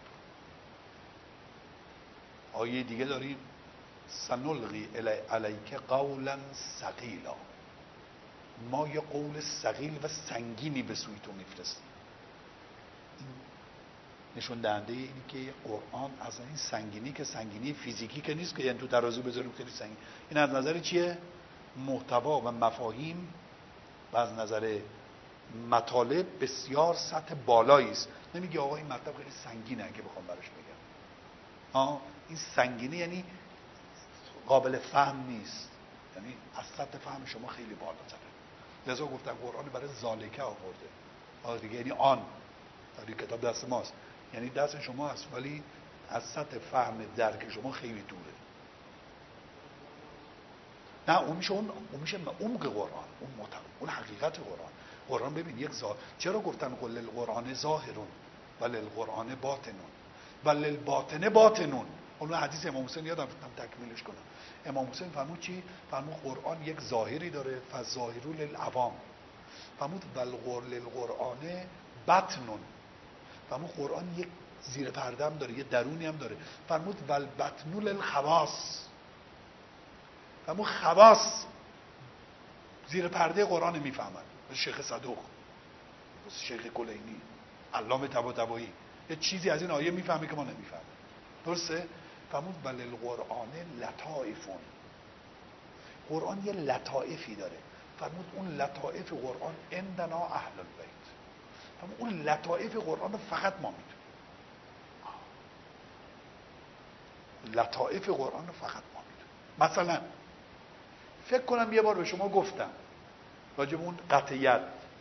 آیه دیگه داریم سنلقی علیک قولا ثقیلا، ما یه قول ثقیل و سنگینی به سوی تو میفرستیم. این نشون دهنده اینه که قرآن از این سنگینی، که سنگینی فیزیکی که نیست که یعنی تو ترازو بذاریم خیلی سنگین، این از نظر چیه؟ محتوا و مفاهیم و از نظر مطالب بسیار سطح بالایی است. نمیگه آقا این مطلب خیلی سنگینه که بخوام براش بگم. ها، این سنگینی یعنی قابل فهم نیست، یعنی از سطح فهم شما خیلی بالاتره. لذا گفتم قرآن برای ذالکه آورده. آره دیگه، یعنی آن در کتاب دست ماست، یعنی دست شما هست ولی از سطح فهم درک شما خیلی دوره. نه اون میشه اون اون میشه عمق قرآن، اون مطلب، اون حقیقت قرآن. قرآن ببین یک ظاهر، چرا گفتن قل القرآن ظاهرون ولی القرآن باطنون ولی الباطن باطنون. اون حدیث امام حسین یادم رفتم تکمیلش کنم. امام حسین فرمود چی؟ فرمود قرآن یک ظاهری داره، فظاهرو للعوام. فرمود والقرآن للقرآن بطنون. فرمود قرآن یک زیر پرده هم داره، یه درونی هم داره. فرمود والبطن للخواص. فرمود خواص زیر پرده قرآن میفهمن. شیخ صدوق، شیخ کلینی، علامه طباطبایی یه چیزی از این آیه میفهمه که ما نمیفهمیم. درسته؟ فرمود بل القرآن لطائفون. قرآن یه لطائفی داره. فرمود اون لطائف قرآن عندنا اهل البیت. فرمود اون لطائف قرآن رو فقط ما میدونیم. لطائف قرآن رو فقط ما میدونیم. مثلا فکر کنم یه بار به شما گفتم راجب اون قطعیت،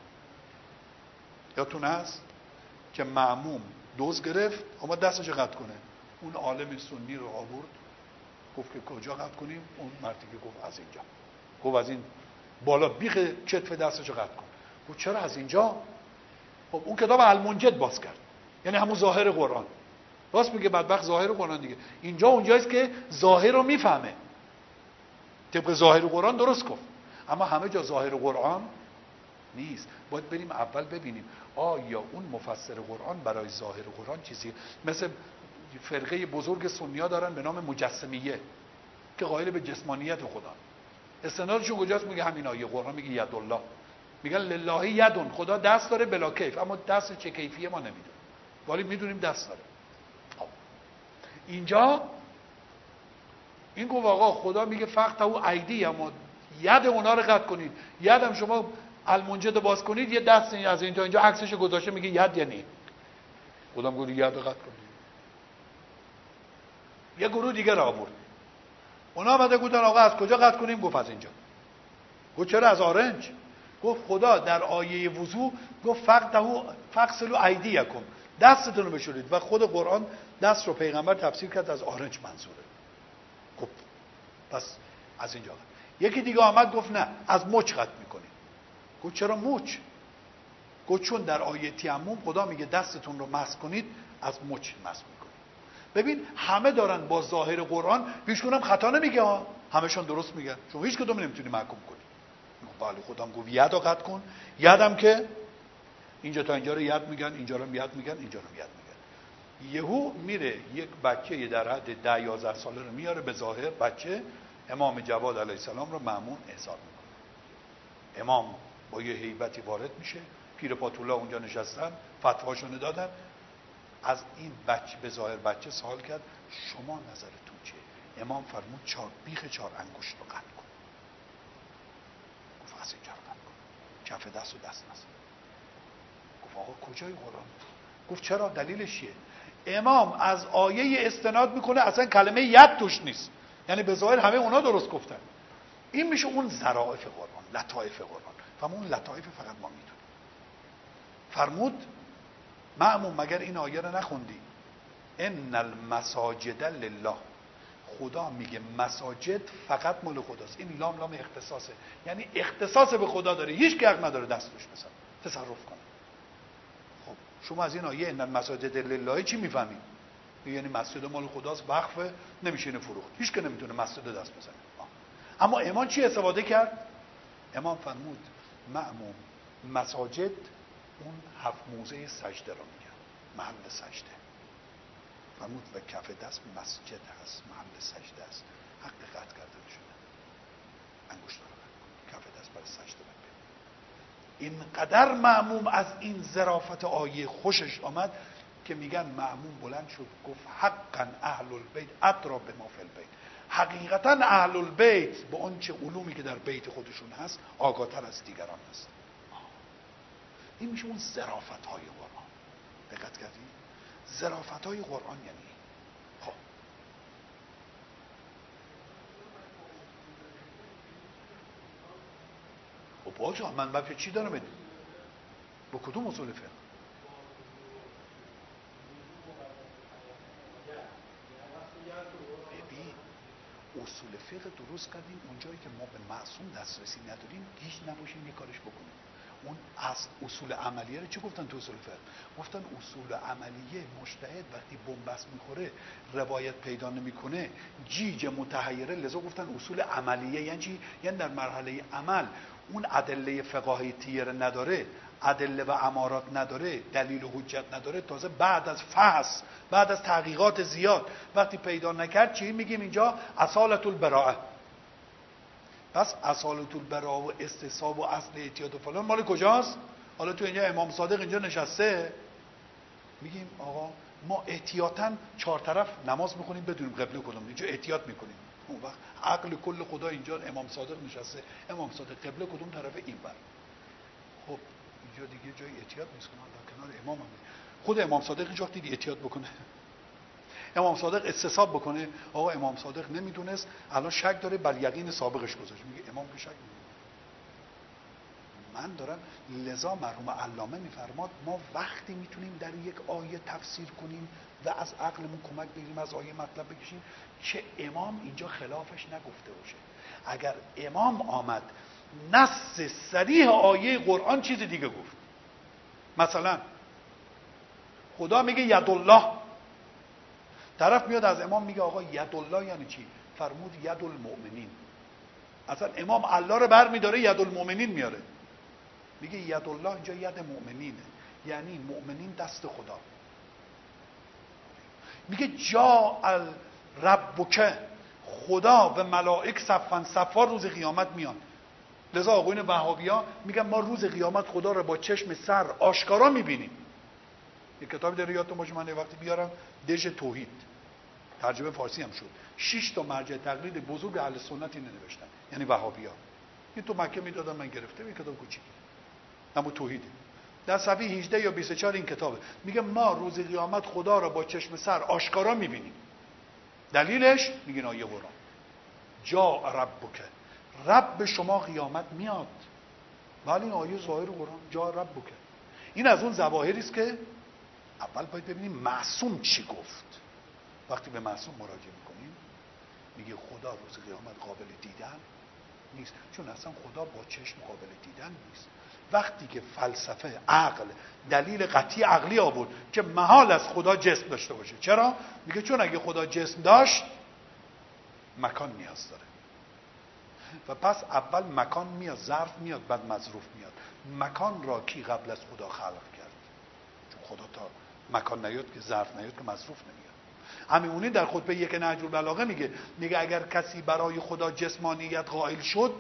یادتون هست که مأموم دوز گرفت اما دستش قطع کنه، اون عالم سنی رو آورد گفت که کجا قطع کنیم؟ اون مردی که گفت از اینجا، گفت از این بالا بیخ کتف دستش قطع کن. گفت چرا از اینجا؟ خب اون کتاب المنجد باز کرد، یعنی همون ظاهر قرآن. راست میگه بدبخت، ظاهر قرآن دیگه. اینجا اونجاییست که ظاهر رو میفهمه، طبق ظاهر قرآن درست گفت، اما همه جا ظاهر قرآن نیست. باید بریم اول ببینیم آیا اون مفسر قرآن برای ظاهر قرآن چیزی، مثل فرقه بزرگ سنی‌ها دارن به نام مجسمیه که قائل به جسمانیت خدا. استنادشون کجاست؟ میگه همین آیه قرآن میگه ید الله، میگن لله یدون، خدا دست داره بلا کیف، اما دست چه کیفیه ما نمیدونیم ولی میدونیم دست داره. خب اینجا این گفت آقا خدا میگه فقط ایدی، اما ید اونا رو قطع کنید. یدم شما المنجد باز کنید یه دست از این تا اینجا عکسش گذاشته میگه ید یعنی خدا میگه ید قطع کنید. یه گروه دیگه را آورد، اونا آمده گفتن آقا از کجا قطع کنیم؟ گفت از اینجا. گفت چرا از آرنج؟ گفت خدا در آیه وضو گفت فقطهو فغسلوا ایدیکم، دستتون رو بشورید، و خود قرآن دست رو پیغمبر تفسیر کرد از آرنج منظوره. گفت پس از اینجا. یکی دیگه آمد گفت نه از مچ قطع میکنیم. گفت چرا مچ؟ گفت چون در آیه تیمم خدا میگه دستتون رو مسح کنید، از مچ مسح میکنید. ببین همه دارن با ظاهر قرآن، هیچ کدوم خطا نمیگه ها، همشون درست میگن. شما هیچ کدوم نمیتونی محکوم کنی. بله خودم گفت ید قطع کن، یدم که اینجا تا اینجا رو ید میگن، اینجا رو ید میگن، اینجا رو ید میگن. یهو میره یک بچه یه در حد ده یازده ساله رو میاره به ظاهر، بچه امام جواد علیه السلام رو مأمون احضار میکنه. امام با یه هیبتی وارد میشه، پیر پاتولا اونجا نشستن، فتواشون دادن. از این بچه به ظاهر بچه سوال کرد شما نظرتون چیه؟ امام فرمود چهار بیخ چهار انگشت رو قطع کن. گفت از اینجا رو قطع کن، کف دست و دست نزن. گفت آقا کجای قرآن؟ گفت چرا؟ دلیلش چیه؟ امام از آیه استناد میکنه اصلا کلمه ید توش نیست، یعنی به ظاهر همه اونا درست گفتن. این میشه اون ظرافت قرآن، لطائف قرآن. فهم اون لطائف فقط ما میدونیم. فرمود مأمون مگر این آیه رو نخوندی؟ ان المساجد لله. خدا میگه مساجد فقط مال خداست. این لام لام اختصاصه، یعنی اختصاص به خدا داره، هیچ کی حق نداره دست توش مثلا تصرف کنه. خب شما از این آیه ان المساجد لله چی میفهمید؟ یعنی مسجد مال خداست، وقفه، نمیشه اینو فروخت، هیچ کی نمیتونه مسجد دست بزنه. اما امام چی استفاده کرد؟ امام فرمود مأمون مساجد اون هفت موضع سجده رو میگن، محل سجده. فرمود و کف دست مسجد هست، محل سجده است. حق قطع کردن شده، انگشت رو قطع کن، کف دست برای سجده بده. اینقدر مأموم از این ظرافت آیه خوشش آمد که میگن مأموم بلند شد گفت حقا اهل البیت ادری بما فی البیت. حقیقتا اهل البیت با اون چه علومی که در بیت خودشون هست آگاه‌تر از دیگران هست. این میشه اون ظرافت های قرآن. دقت کردید؟ ظرافت های قرآن یعنی خب خب باشه من بفه چی دارم بدیم؟ با کدوم اصول فقه؟ ببین اصول فقه درست کردیم اونجایی که ما به معصوم دسترسی نداریم گیج نباشیم یه کارش بکنیم. اون اصل اصول عملیه رو چی گفتن تو اصول فقه؟ گفتن اصول عملیه مجتهد وقتی بنبست میخوره روایت پیدا نمیکنه جیج متحیره، لذا گفتن اصول عملیه. یعنی چی؟ یعنی در مرحله عمل اون ادله فقاهیه رو نداره، ادله و امارات نداره، دلیل و حجت نداره، تازه بعد از فحص، بعد از تحقیقات زیاد وقتی پیدا نکرد چی میگیم اینجا؟ اصالت البراءه. پس اصالت البراءه و استصحاب و اصل احتیاط و فلان مال کجاست؟ حالا تو اینجا امام صادق اینجا نشسته، میگیم آقا ما احتیاطاً چهار طرف نماز میخونیم بدونیم قبله کدوم، اینجا احتیاط میکنیم. اون وقت عقل کل خدا اینجا امام صادق نشسته، امام صادق قبله کدوم طرف؟ این بر. خب اینجا دیگه جای احتیاط نیست که در کنار امام هم. خود امام صادق اینجا دیدی احتیاط بکنه؟ امام صادق استصحاب بکنه؟ آقا امام صادق نمیدونست، الان شک داره، بر یقین سابقش گذاشت، میگه امام که شک نمی‌کنه. من دارم، لذا مرحوم علامه میفرماد ما وقتی میتونیم در یک آیه تفسیر کنیم و از عقلمون کمک بگیریم از آیه مطلب بکشیم که امام اینجا خلافش نگفته باشه. اگر امام آمد نص صریح آیه قرآن چیز دیگه گفت، مثلا خدا میگه ید الله، طرف میاد از امام میگه آقا ید الله یعنی چی؟ فرمود ید المؤمنین. اصلا امام الله رو بر میداره ید المؤمنین میاره، میگه ید الله اینجا ید مؤمنینه، یعنی مؤمنین دست خدا. میگه جا الربک، خدا و ملائک صفا صفا روز قیامت میان. لذا آقایون وهابی‌ها میگن ما روز قیامت خدا رو با چشم سر آشکارا میبینیم. یک کتابی داره یادتون باشه من یه وقتی بیارم، دژ توحید، ترجمه فارسی هم شد. شش تا مرجع تقلید بزرگ اهل سنت اینو نوشتن، یعنی وهابی‌ها. این تو مکه میدادن من گرفتم، این کتاب کوچیکی اما توحیده. در صفحه هجده یا بیست و چهار این کتابه، میگه ما روز قیامت خدا را با چشم سر آشکارا میبینیم. دلیلش میگن آیه قرآن جا ربک، رب شما قیامت میاد. ولی آیه ظاهر قرآن جا ربک، این از اون ظواهری است که اول باید ببینیم معصوم چی گفت. وقتی به معصوم مراجعه میکنیم میگه خدا روز قیامت قابل دیدن نیست، چون اصلا خدا با چشم قابل دیدن نیست. وقتی که فلسفه عقل دلیل قطعی عقلی آورد که محال است خدا جسم داشته باشه. چرا؟ میگه چون اگه خدا جسم داشت مکان نیاز داره و پس اول مکان میاد، ظرف میاد، بعد مظروف میاد. مکان را کی قبل از خدا خلق کرد؟ چون خدا تا مکان نیاد که ظرف نیاد که مظروف نمیاد. همینونی در خطبه یک نهج البلاغه میگه میگه اگر کسی برای خدا جسمانیت قائل شد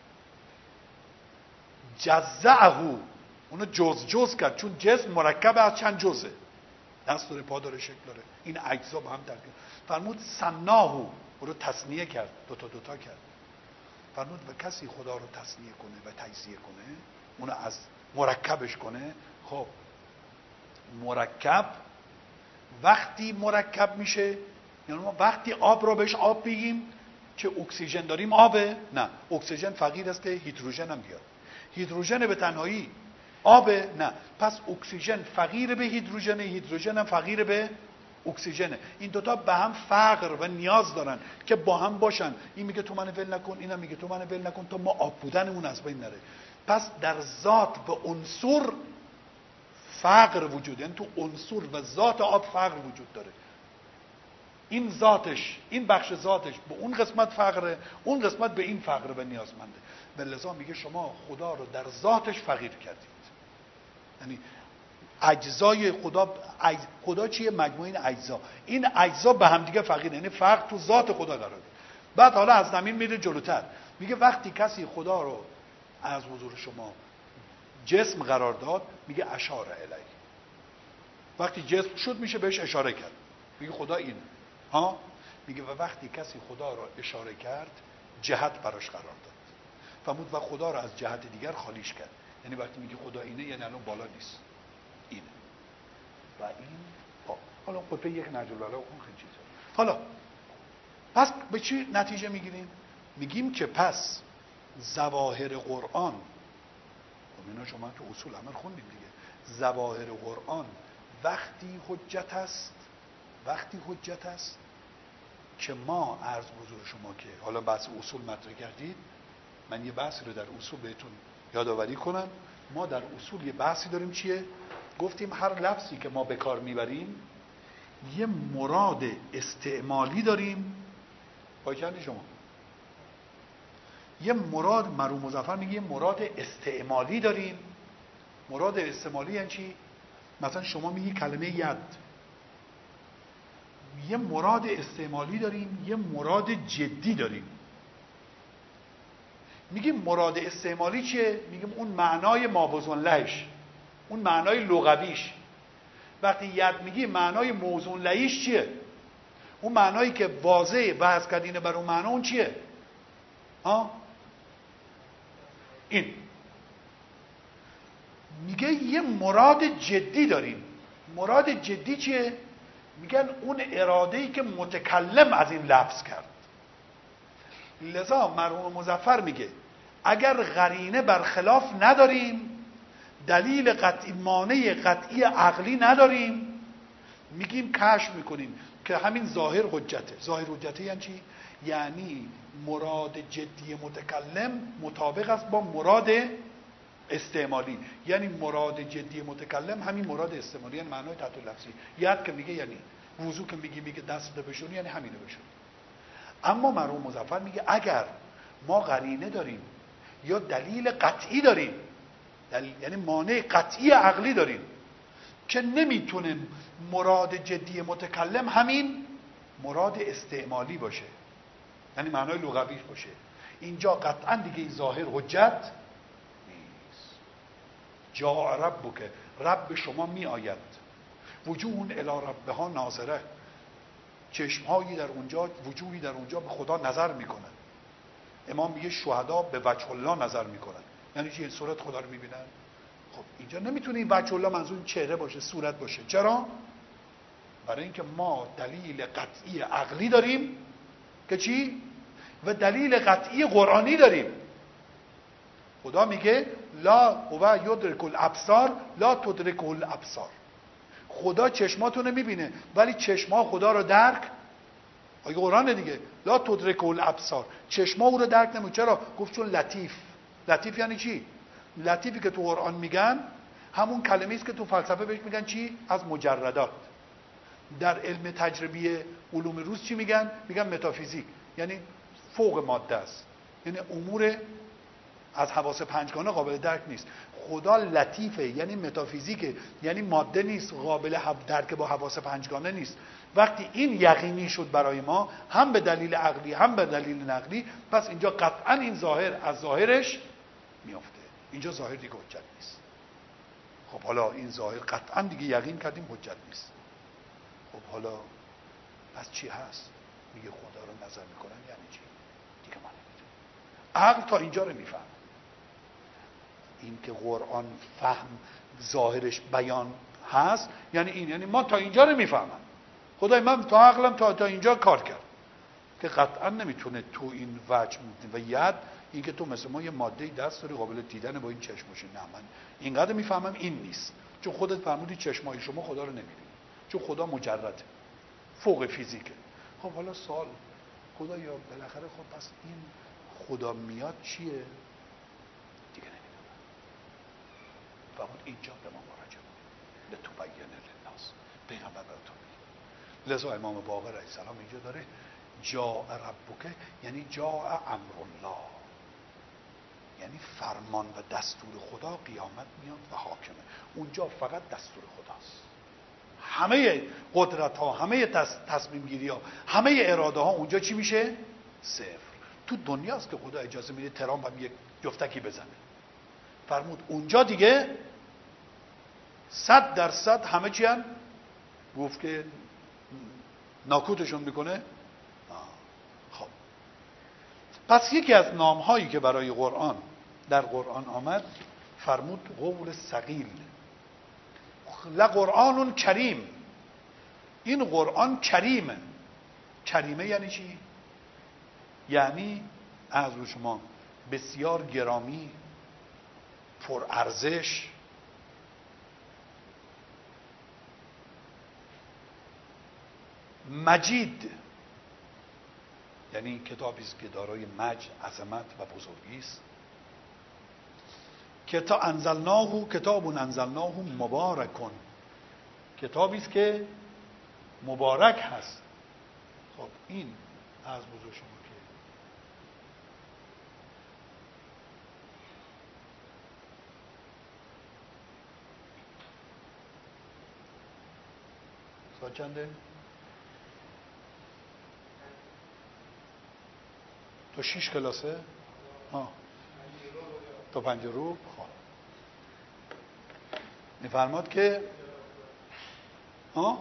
جزعه، اونو جز جز کرد، چون جسم مرکب از چند جزه، دست داره، پا داره، شکل داره، این اجزا با هم ترکیب. فرمود سناهو، اونو تصنیه کرد، دوتا دوتا کرد. فرمود و کسی خدا رو تصنیه کنه و تجزیه کنه، اونو از مرکبش کنه. خب مرکب وقتی مرکب میشه، یعنی ما وقتی آب رو بهش آب بگیم که اکسیژن داریم آبه؟ نه، اکسیژن فقیر است که هیدروژن هم بیاد. هیدروژن به تنهایی آبه؟ نه. پس اکسیژن فقیر به هیدروژن، هیدروژن هم فقیر به اکسیژنه. این دوتا به هم فقر و نیاز دارن که با هم باشن. این میگه تو منو ول نکن، اینم میگه تو منو ول نکن تا ما آب بودنمون از بین نره. پس در ذات به عنصر فقر وجود، یعنی تو عنصر و ذات آب فقر وجود داره. این ذاتش، این بخش ذاتش به اون قسمت فقره، اون قسمت به این فقره و نیازمنده. به لذا میگه شما خدا رو در ذاتش فقیر کردید. یعنی اجزای خدا، اج... خدا چیه؟ مجموعه این اجزا. این اجزا به هم دیگه فقیر، یعنی فقر تو ذات خدا قرار داره. بعد حالا از زمین میره جلوتر، میگه وقتی کسی خدا رو از حضور شما جسم قرار داد، میگه اشاره الیه. وقتی جسم شد میشه بهش اشاره کرد، میگه خدا اینه. ها میگه و وقتی کسی خدا رو اشاره کرد جهت براش قرار داد. فرمود و خدا رو از جهت دیگر خالیش کرد. یعنی وقتی میگه خدا اینه یعنی الان بالا نیست، اینه و این با. حالا خطبه یک نهج البلاغه اون خیلی چیزه. حالا پس به چی نتیجه میگیریم؟ میگیم که پس ظواهر قرآن، اینا شما تو اصول عمل خوندیم دیگه، ظواهر قرآن وقتی حجت است، وقتی حجت است که ما عرض حضور شما که حالا بحث اصول مطرح کردید، من یه بحثی رو در اصول بهتون یادآوری کنم. ما در اصول یه بحثی داریم، چیه؟ گفتیم هر لفظی که ما به کار میبریم یه مراد استعمالی داریم. پایکندی شما یه مراد، مرحوم مظفر میگه یه مراد استعمالی داریم. مراد استعمالی یعنی چی؟ مثلا شما میگی کلمه ید، یه مراد استعمالی داریم، یه مراد جدی داریم. میگیم مراد استعمالی چیه؟ میگیم اون معنای مابوزون لهش، اون معنای لغویش. وقتی ید میگی معنای موزون لهیش چیه؟ اون معنایی که واضحه بحث کردینه بر اون معنا، اون چیه؟ ها؟ این میگه یه مراد جدی داریم. مراد جدی چیه؟ میگن اون اراده‌ای که متکلم از این لفظ کرد. لذا مرحوم مظفر میگه اگر قرینه برخلاف نداریم، دلیل قطعی، مانع قطعی عقلی نداریم، میگیم کشف میکنیم که همین ظاهر حجته. ظاهر حجته یعنی چی؟ یعنی مراد جدی متکلم مطابق است با مراد استعمالی. یعنی مراد جدی متکلم همین مراد استعمالی، یعنی معنای تحت لفظی. ید که میگه یعنی وضو که میگی میگه دست بشونی یعنی همینو بشون. اما مرحوم مظفر میگه اگر ما قرینه داریم یا دلیل قطعی داریم، دلیل یعنی مانع قطعی عقلی داریم که نمیتونه مراد جدی متکلم همین مراد استعمالی باشه، یعنی معنای لغویش باشه، اینجا قطعا دیگه این ظاهر حجت نیست. جاء ربک، رب شما می آید، وجوه الی ربها ناظره، چشمهایی در اونجا، وجوهی در اونجا به خدا نظر میکنن. امام میگه شهدا به وجه الله نظر میکنن، یعنی چی؟ صورت خدا رو میبینن. خب اینجا نمیتونه این وجه الله منظور چهره باشه، صورت باشه. چرا؟ برای اینکه ما دلیل قطعی عقلی داریم که چی؟ و دلیل قطعی قرآنی داریم. خدا میگه لا هو یدرک الابصار لا تدرکه الابصار. خدا چشماتونو میبینه ولی چشما خدا رو درک، آیه قرآن دیگه، لا تدرکه الابصار، چشما او رو درک نمیکنه. چرا؟ گفت چون لطیف. لطیف یعنی چی؟ لطیفی که تو قرآن میگن همون کلمه‌ای است که تو فلسفه بهش میگن چی؟ از مجردات. در علم تجربی علوم روز چی میگن؟ میگن متافیزیک، یعنی فوق ماده است، یعنی امور از حواس پنجگانه قابل درک نیست. خدا لطیفه، یعنی متافیزیکه، یعنی ماده نیست، قابل درک با حواس پنجگانه نیست. وقتی این یقینی شد برای ما، هم به دلیل عقلی هم به دلیل نقلی، پس اینجا قطعا این ظاهر از ظاهرش میافته. اینجا ظاهر دیگه حجت نیست. خب حالا این ظاهر قطعا دیگه یقین کردیم حجت نیست. خب حالا پس چی هست؟ میگه خدا رو نظر میکنن یعنی چی؟ دیگه ما نمیدونیم. عقل تا اینجا رو میفهم. این که قرآن فهم ظاهرش بیان هست یعنی این، یعنی ما تا اینجا رو میفهمم. خدای من تا عقلم تا تا اینجا کار کرد که قطعا نمیتونه تو این وجه و ید این که تو مثل ما یه ماده دست داری قابل دیدن با این چشمشه. نه من اینقدر میفهمم این نیست، چون خودت فرمودی چشمای شما خدا رو نمیبینی، چون خدا مجرده، فوق فیزیکه. خب حالا سوال، خدا یا بالاخره خب پس این خدا میاد چیه؟ دیگه نمیدونم. فرمود اینجا به ما مراجعه کنید لتبین للناس، پیغمبر براتون میگه. لذا امام باقر علیه السلام اینجا داره جاء ربک، یعنی جاء امر الله، یعنی فرمان و دستور خدا قیامت میاد و حاکمه. اونجا فقط دستور خداست. همه قدرت ها، همه تصمیم گیری ها، همه اراده ها اونجا چی میشه؟ صفر. تو دنیاست که خدا اجازه میده ترامپ هم یک جفتکی بزنه. فرمود اونجا دیگه صد درصد همه چی هم گفت که ناکوتشون میکنه. خب پس یکی از نامهایی که برای قرآن در قرآن آمد فرمود قول ثقیل، لقرآن کریم. این قرآن کریمه. کریمه یعنی چی؟ یعنی از شما بسیار گرامی، پر ارزش، مجید، یعنی کتابی است که دارای مجد، عظمت و بزرگی است. کتاب انزلناه، کتاب انزلناه مبارکون، کتابی است که مبارک هست. خب این از بزرگ شما که ساعت چنده؟ تو شیش کلاسه؟ ها تو پنج رو. خب میفرماد که ها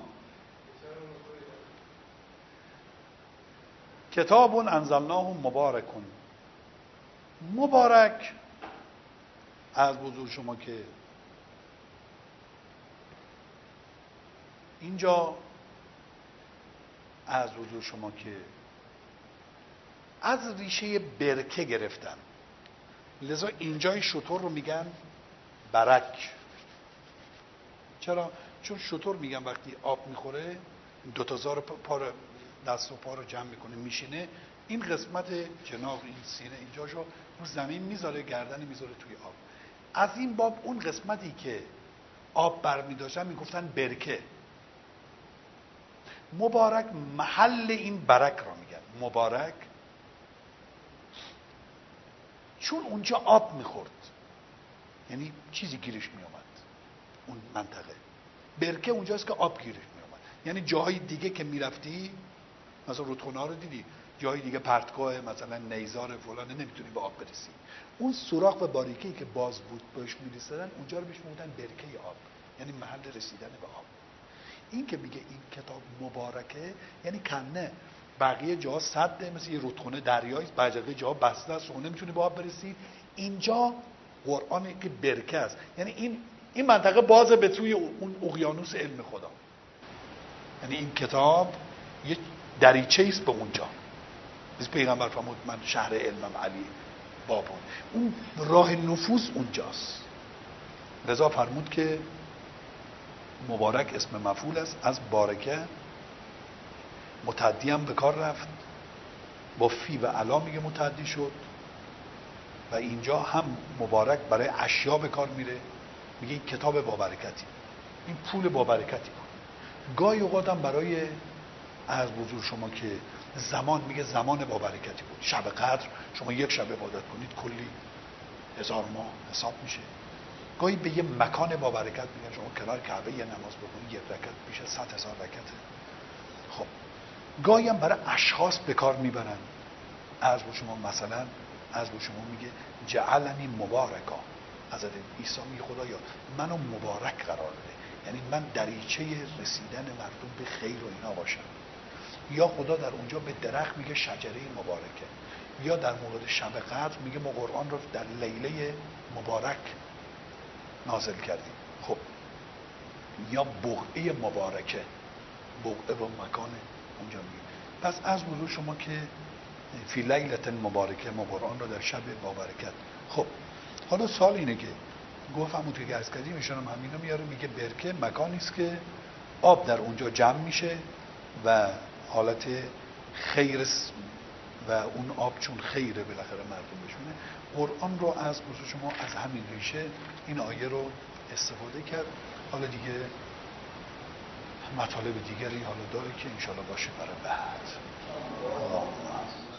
کتاب انزلناه مبارکون، مبارک از بزرگ شما که اینجا از بزرگ شما که از ریشه برکه گرفتن، لذا اینجای شتر رو میگن برک. چرا؟ چون شتر میگن وقتی آب میخوره دوتا زار پا رو، دست و پا رو جمع میکنه میشینه، این قسمت جناق، این سینه اینجاشو رو زمین میذاره، گردن میذاره توی آب. از این باب اون قسمتی که آب برمیداشتن میگفتن برکه. مبارک محل این برک را میگن مبارک، چون اونجا آب میخورد، یعنی چیزی گیرش میومد اون منطقه. برکه اونجاست که آب گیرش میومد، یعنی جاهای دیگه که میرفتی مثلا رودخونه ها رو دیدی، جای دیگه پرتگاه مثلا نیزار فلان نمیتونی به آب برسی، اون سوراخ و باریکه‌ای که باز بود بهش میرسیدن اونجا رو بهش میگفتن برکه آب، یعنی محل رسیدن به آب. این که میگه این کتاب مبارکه یعنی کنه بقیه جاها سده، مثل یه رودخونه دریایی، بقیه جاها بسته است و نمیتونی به آب برسی. اینجا قرآن که برکه است، یعنی این این منطقه بازه به توی اون اقیانوس علم خدا. یعنی این کتاب یه دریچه است به اونجا. مثل پیغمبر فرمود من شهر علمم علی بابون، اون راه نفوذ اونجاست. لذا فرمود که مبارک اسم مفعول است از بارکه، متعدی هم به کار رفت، با فی و علا میگه متعدی شد. و اینجا هم مبارک برای اشیا به کار میره، میگه این کتاب با برکتی، این پول با برکتی کن. گاهی اوقات هم برای از بزرگ شما که زمان، میگه زمان با برکتی بود. شب قدر شما یک شب عبادت کنید کلی هزار ماه حساب میشه. گاهی به یه مکان با برکت میگن شما کنار کعبه یه نماز بخونید یک رکعت میشه صد هزار رکعته. خب گاهی هم برای اشخاص به کار میبرن. از با شما مثلا از با شما میگه جعلنی مبارکا، حضرت عیسی میگه خدایا منو مبارک قرار بده، یعنی من دریچه رسیدن مردم به خیر و اینا باشم. یا خدا در اونجا به درخت میگه شجره مبارکه، یا در مورد شب قدر میگه ما قرآن رو در لیله مبارک نازل کردیم. خب یا بقعه مبارکه، بقعه و مکان اونجا میگه. پس از بزرگ شما که فی لیلة مبارکه، ما قرآن رو در شب بابرکت. خب حالا سوال اینه که گفتم اون که عرض کردیم ایشون هم همین رو میاره، میگه برکه مکانی است که آب در اونجا جمع میشه و حالت خیر و اون آب چون خیره بالاخره مردم بشونه. قرآن رو از بزرگ شما از همین ریشه این آیه رو استفاده کرد. حالا دیگه مطالب دیگری حالا داره که انشالله باشه برای بعد. اللهم